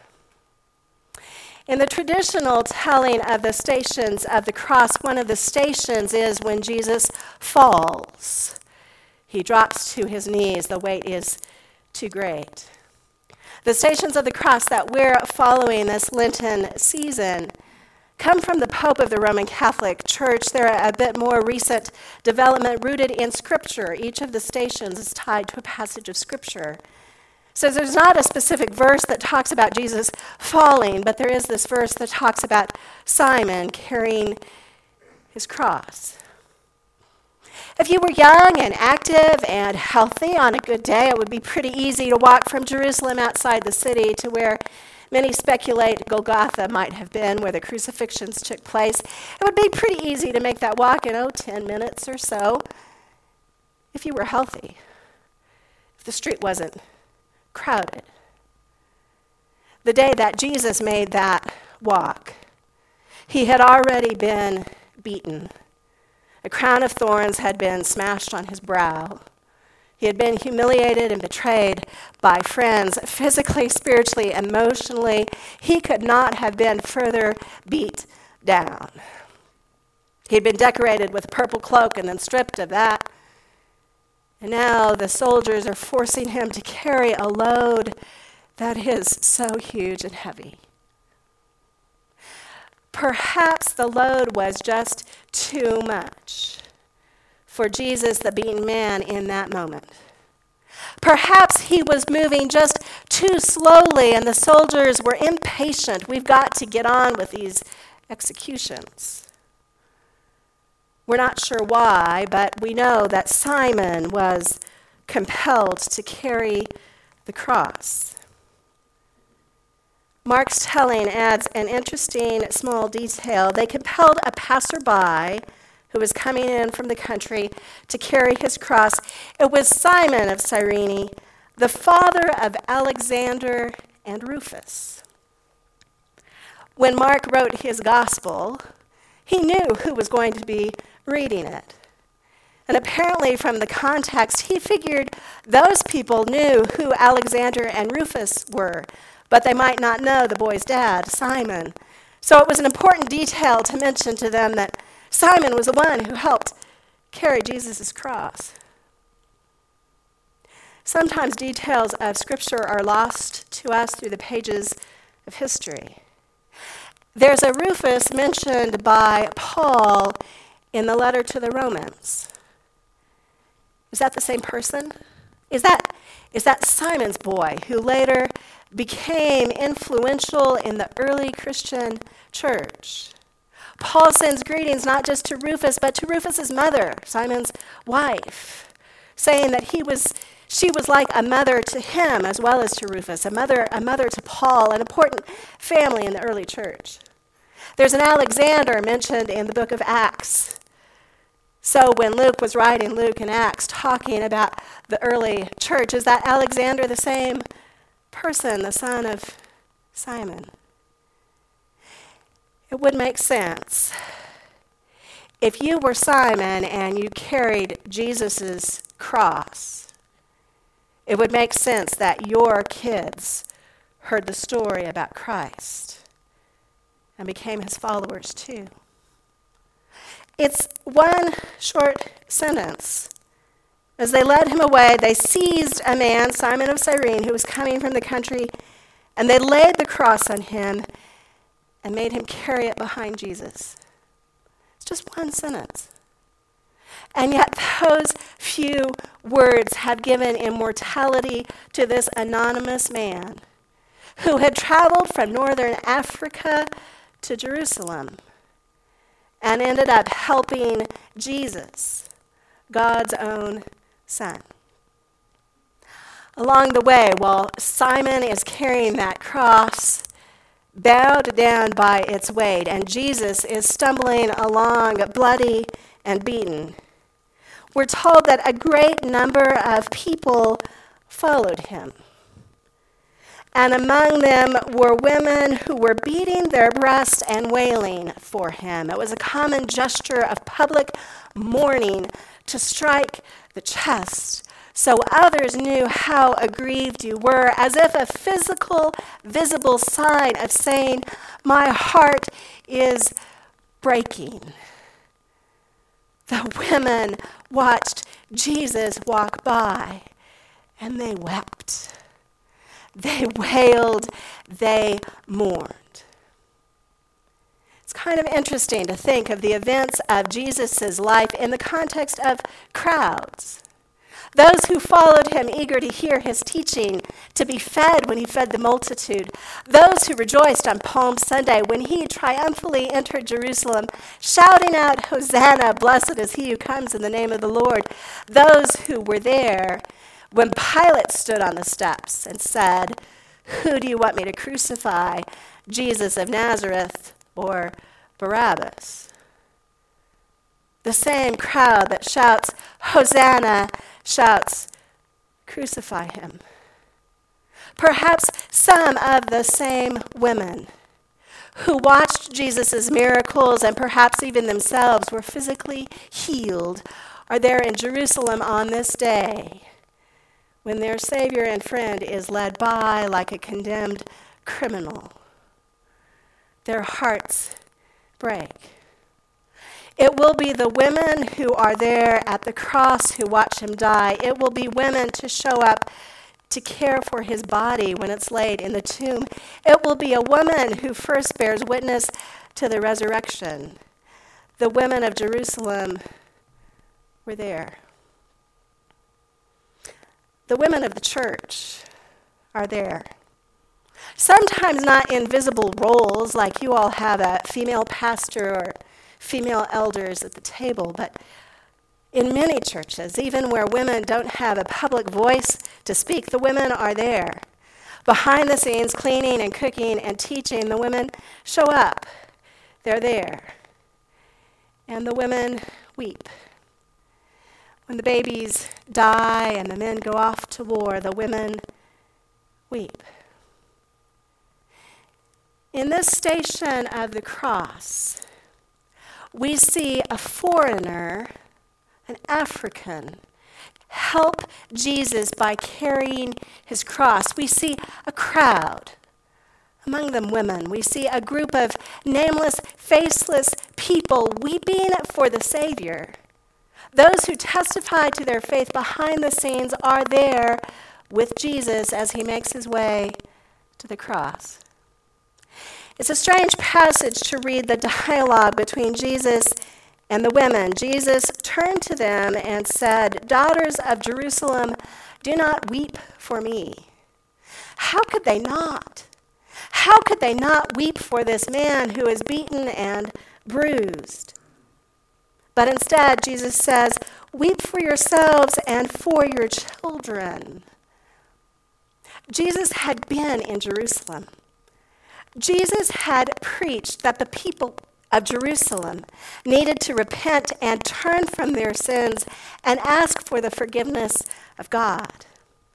In the traditional telling of the stations of the cross, one of the stations is when Jesus falls. He drops to his knees. The weight is too great. The stations of the cross that we're following this Lenten season come from the Pope of the Roman Catholic Church. They're a bit more recent development rooted in Scripture. Each of the stations is tied to a passage of Scripture. So there's not a specific verse that talks about Jesus falling, but there is this verse that talks about Simon carrying his cross. If you were young and active and healthy on a good day, it would be pretty easy to walk from Jerusalem outside the city to where many speculate Golgotha might have been, where the crucifixions took place. It would be pretty easy to make that walk in, oh, ten minutes or so, if you were healthy, if the street wasn't crowded. The day that Jesus made that walk, he had already been beaten. A crown of thorns had been smashed on his brow. He had been humiliated and betrayed by friends, physically, spiritually, emotionally. He could not have been further beat down. He'd been decorated with a purple cloak and then stripped of that. And now the soldiers are forcing him to carry a load that is so huge and heavy. Perhaps the load was just too much for Jesus, the beaten man, in that moment. Perhaps he was moving just too slowly and the soldiers were impatient. We've got to get on with these executions. We're not sure why, but we know that Simon was compelled to carry the cross. Mark's telling adds an interesting small detail. They compelled a passerby who was coming in from the country to carry his cross. It was Simon of Cyrene, the father of Alexander and Rufus. When Mark wrote his gospel, he knew who was going to be reading it. And apparently from the context, he figured those people knew who Alexander and Rufus were, but they might not know the boy's dad, Simon. So it was an important detail to mention to them that Simon was the one who helped carry Jesus' cross. Sometimes details of Scripture are lost to us through the pages of history. There's a Rufus mentioned by Paul in the letter to the Romans. Is that the same person? Is that, is that Simon's boy who later became influential in the early Christian church? Paul sends greetings not just to Rufus, but to Rufus's mother, Simon's wife, saying that he was, she was like a mother to him as well as to Rufus, a mother, a mother to Paul, an important family in the early church. There's an Alexander mentioned in the book of Acts. So when Luke was writing Luke and Acts, talking about the early church, is that Alexander the same person, the son of Simon? It would make sense. If you were Simon and you carried Jesus' cross, it would make sense that your kids heard the story about Christ and became his followers too. It's one short sentence. As they led him away, they seized a man, Simon of Cyrene, who was coming from the country, and they laid the cross on him and made him carry it behind Jesus. It's just one sentence. And yet those few words have given immortality to this anonymous man who had traveled from northern Africa to Jerusalem and ended up helping Jesus, God's own Son. Along the way, while Simon is carrying that cross, bowed down by its weight, and Jesus is stumbling along, bloody and beaten, we're told that a great number of people followed him. And among them were women who were beating their breasts and wailing for him. It was a common gesture of public mourning to strike the chest, so others knew how aggrieved you were, as if a physical, visible sign of saying, my heart is breaking. The women watched Jesus walk by, and they wept. They wailed, they mourned. It's kind of interesting to think of the events of Jesus' life in the context of crowds. Those who followed him eager to hear his teaching, to be fed when he fed the multitude. Those who rejoiced on Palm Sunday when he triumphantly entered Jerusalem, shouting out, Hosanna, blessed is he who comes in the name of the Lord. Those who were there when Pilate stood on the steps and said, who do you want me to crucify, Jesus of Nazareth or Barabbas? The same crowd that shouts, Hosanna, shouts, crucify him. Perhaps some of the same women who watched Jesus' miracles and perhaps even themselves were physically healed are there in Jerusalem on this day when their Savior and friend is led by like a condemned criminal. Their hearts break. It will be the women who are there at the cross who watch him die. It will be women to show up to care for his body when it's laid in the tomb. It will be a woman who first bears witness to the resurrection. The women of Jerusalem were there. The women of the church are there. Sometimes not in visible roles like you all have a female pastor or female elders at the table, but in many churches, even where women don't have a public voice to speak, the women are there. Behind the scenes, cleaning and cooking and teaching, the women show up. They're there. And the women weep. When the babies die and the men go off to war, the women weep. In this station of the cross, we see a foreigner, an African, help Jesus by carrying his cross. We see a crowd, among them women. We see a group of nameless, faceless people weeping for the Savior. Those who testify to their faith behind the scenes are there with Jesus as he makes his way to the cross. It's a strange passage to read the dialogue between Jesus and the women. Jesus turned to them and said, daughters of Jerusalem, do not weep for me. How could they not? How could they not weep for this man who is beaten and bruised? But instead, Jesus says, weep for yourselves and for your children. Jesus had been in Jerusalem. Jesus had preached that the people of Jerusalem needed to repent and turn from their sins and ask for the forgiveness of God.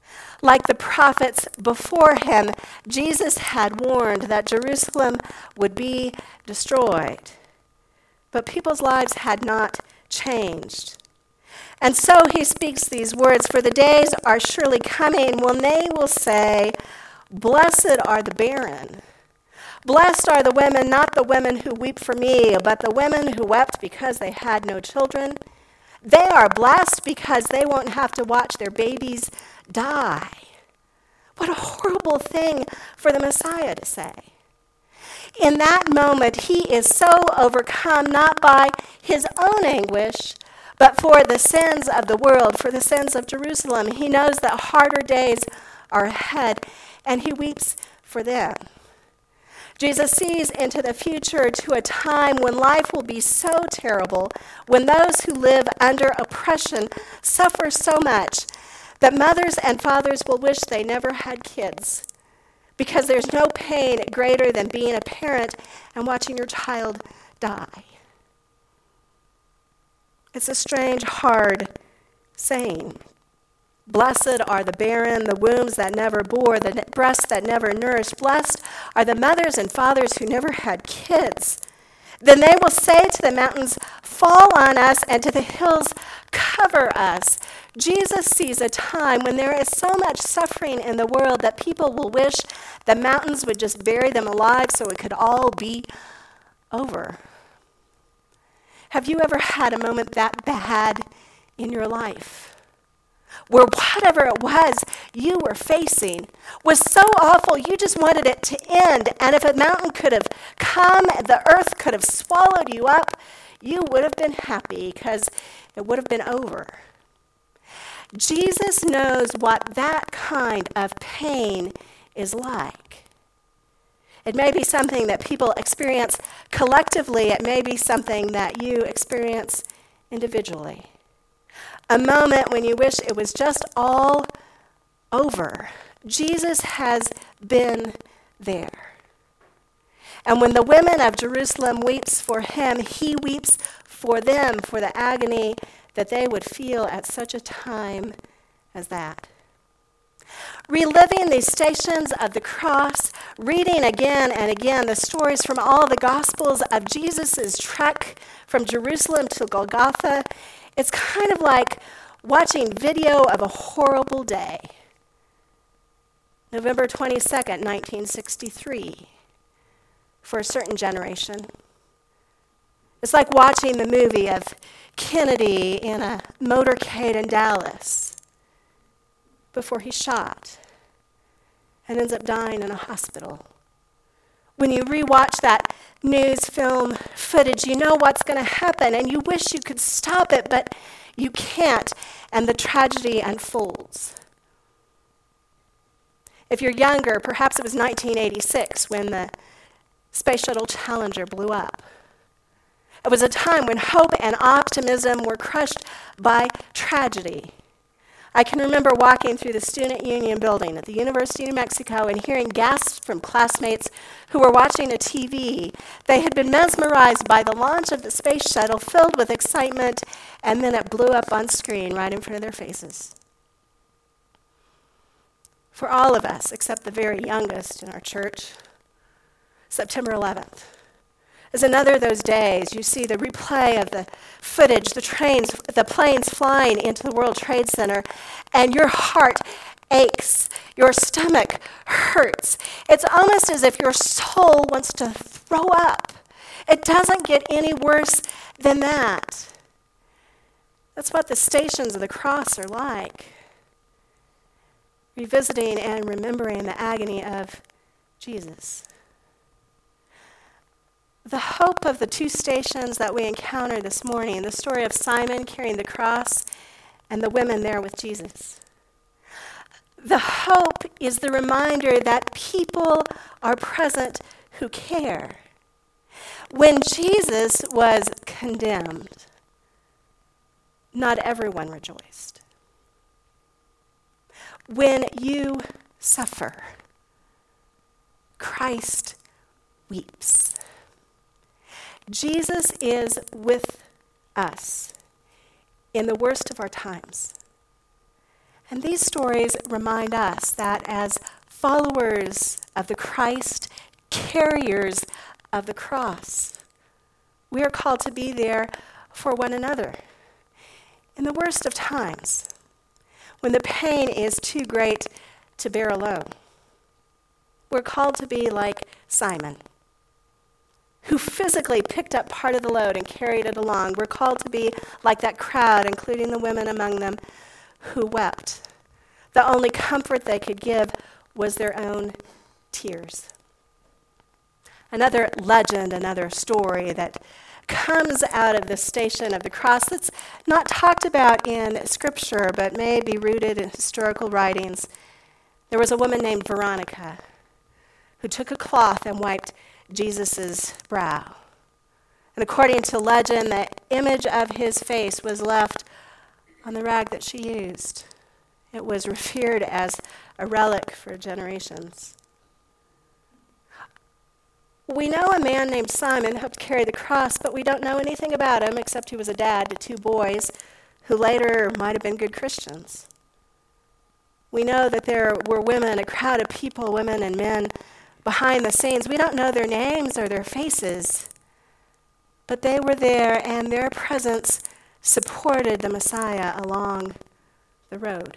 Like the prophets before him, Jesus had warned that Jerusalem would be destroyed. But people's lives had not changed. And so he speaks these words, "For the days are surely coming when they will say, 'Blessed are the barren. Blessed are the women, not the women who weep for me, but the women who wept because they had no children. They are blessed because they won't have to watch their babies die.'" What a horrible thing for the Messiah to say. In that moment, he is so overcome not by his own anguish, but for the sins of the world, for the sins of Jerusalem. He knows that harder days are ahead, and he weeps for them. Jesus sees into the future to a time when life will be so terrible, when those who live under oppression suffer so much that mothers and fathers will wish they never had kids, because there's no pain greater than being a parent and watching your child die. It's a strange, hard saying. Blessed are the barren, the wombs that never bore, the breasts that never nourished. Blessed are the mothers and fathers who never had kids. Then they will say to the mountains, "Fall on us," and to the hills, "Cover us." Jesus sees a time when there is so much suffering in the world that people will wish the mountains would just bury them alive so it could all be over. Have you ever had a moment that bad in your life, where whatever it was you were facing was so awful you just wanted it to end, and if a mountain could have come, the earth could have swallowed you up, you would have been happy because it would have been over? Jesus knows what that kind of pain is like. It may be something that people experience collectively. It may be something that you experience individually. A moment when you wish it was just all over. Jesus has been there. And when the women of Jerusalem weeps for him, he weeps for them, for the agony that they would feel at such a time as that. Reliving these stations of the cross, reading again and again the stories from all the Gospels of Jesus' trek from Jerusalem to Golgotha, it's kind of like watching video of a horrible day. November twenty-second, nineteen sixty-three, for a certain generation. It's like watching the movie of Kennedy in a motorcade in Dallas before he's shot and ends up dying in a hospital. When you rewatch that news film footage, you know what's going to happen, and you wish you could stop it, but you can't, and the tragedy unfolds. If you're younger, perhaps it was nineteen eighty-six when the Space Shuttle Challenger blew up. It was a time when hope and optimism were crushed by tragedy. I can remember walking through the Student Union building at the University of New Mexico and hearing gasps from classmates who were watching a T V. They had been mesmerized by the launch of the space shuttle, filled with excitement, and then it blew up on screen right in front of their faces. For all of us, except the very youngest in our church, September eleventh is another of those days. You see the replay of the footage, the trains, the planes flying into the World Trade Center, and your heart aches, your stomach hurts. It's almost as if your soul wants to throw up. It doesn't get any worse than that. That's what the stations of the cross are like. Revisiting and remembering the agony of Jesus. The hope of the two stations that we encountered this morning, the story of Simon carrying the cross and the women there with Jesus. The hope is the reminder that people are present who care. When Jesus was condemned, not everyone rejoiced. When you suffer, Christ weeps. Jesus is with us in the worst of our times. And these stories remind us that as followers of the Christ, carriers of the cross, we are called to be there for one another. In the worst of times, when the pain is too great to bear alone, we're called to be like Simon, who physically picked up part of the load and carried it along. We're called to be like that crowd, including the women among them, who wept. The only comfort they could give was their own tears. Another legend, another story that comes out of the Station of the Cross that's not talked about in Scripture, but may be rooted in historical writings. There was a woman named Veronica who took a cloth and wiped Jesus' brow. And according to legend, the image of his face was left on the rag that she used. It was revered as a relic for generations. We know a man named Simon helped carry the cross, but we don't know anything about him except he was a dad to two boys who later might have been good Christians. We know that there were women, a crowd of people, women and men, behind the scenes. We don't know their names or their faces, but they were there, and their presence supported the Messiah along the road.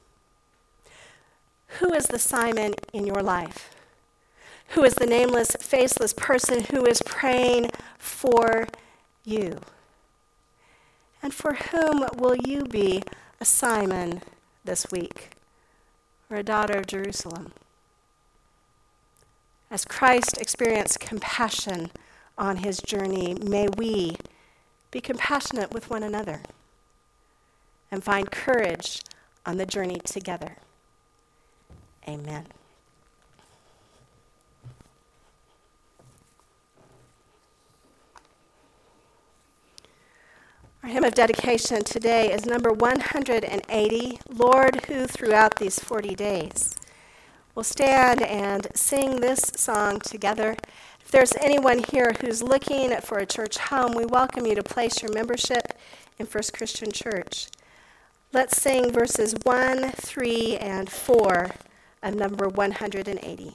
Who is the Simon in your life? Who is the nameless, faceless person who is praying for you? And for whom will you be a Simon this week, or a daughter of Jerusalem? As Christ experienced compassion on his journey, may we be compassionate with one another and find courage on the journey together. Amen. Our hymn of dedication today is number one hundred eighty, Lord, who throughout these forty days. We'll stand and sing this song together. If there's anyone here who's looking for a church home, we welcome you to place your membership in First Christian Church. Let's sing verses one, three, and four of number one hundred eighty.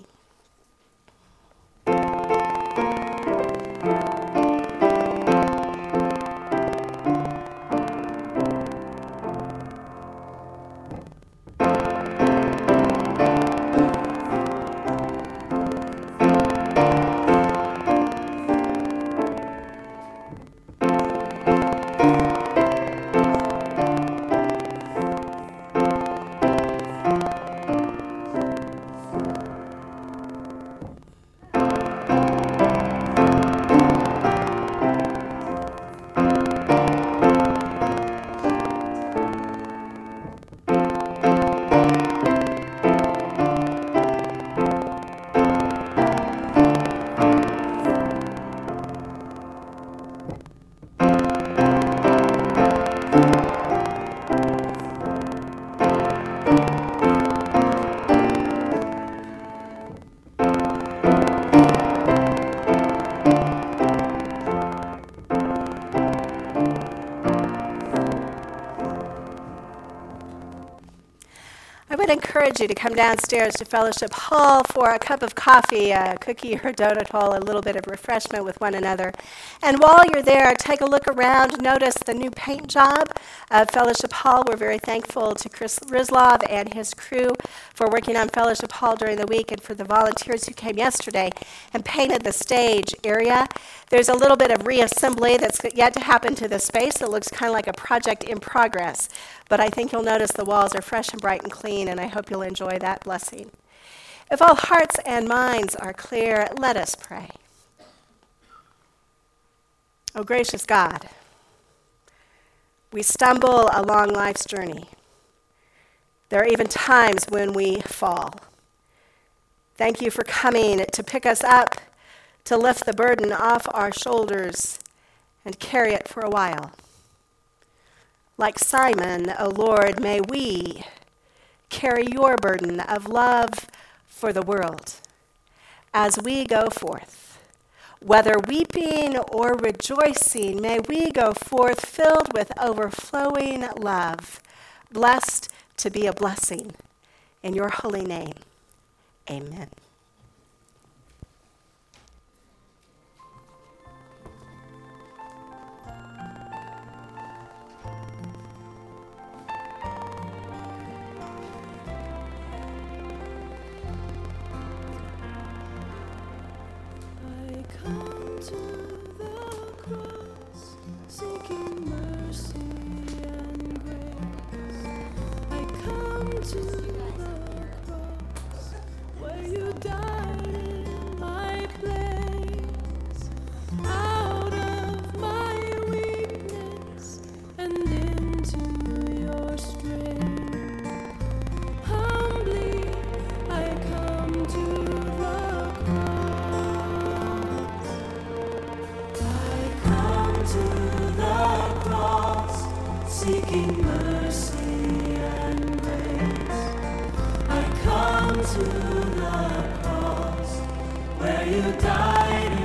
I would encourage you to come downstairs to Fellowship Hall for a cup of coffee, a cookie or donut hole, a little bit of refreshment with one another. And while you're there, take a look around. Notice the new paint job of Fellowship Hall. We're very thankful to Chris Rizlov and his crew for working on Fellowship Hall during the week, and for the volunteers who came yesterday and painted the stage area. There's a little bit of reassembly that's yet to happen to the space. It looks kind of like a project in progress. But I think you'll notice the walls are fresh and bright and clean, and I hope you'll enjoy that blessing. If all hearts and minds are clear, let us pray. Oh, gracious God, we stumble along life's journey. There are even times when we fall. Thank you for coming to pick us up, to lift the burden off our shoulders and carry it for a while. Like Simon, O Lord, may we carry your burden of love for the world as we go forth. Whether weeping or rejoicing, may we go forth filled with overflowing love, blessed to be a blessing. In your holy name, amen. I come to the cross, seeking mercy and grace. I come to the cross, where you died in my place. Out of my weakness and into your strength. Humbly I come to the cross. I come to the cross, seeking mercy and grace. I come to the cross, where you died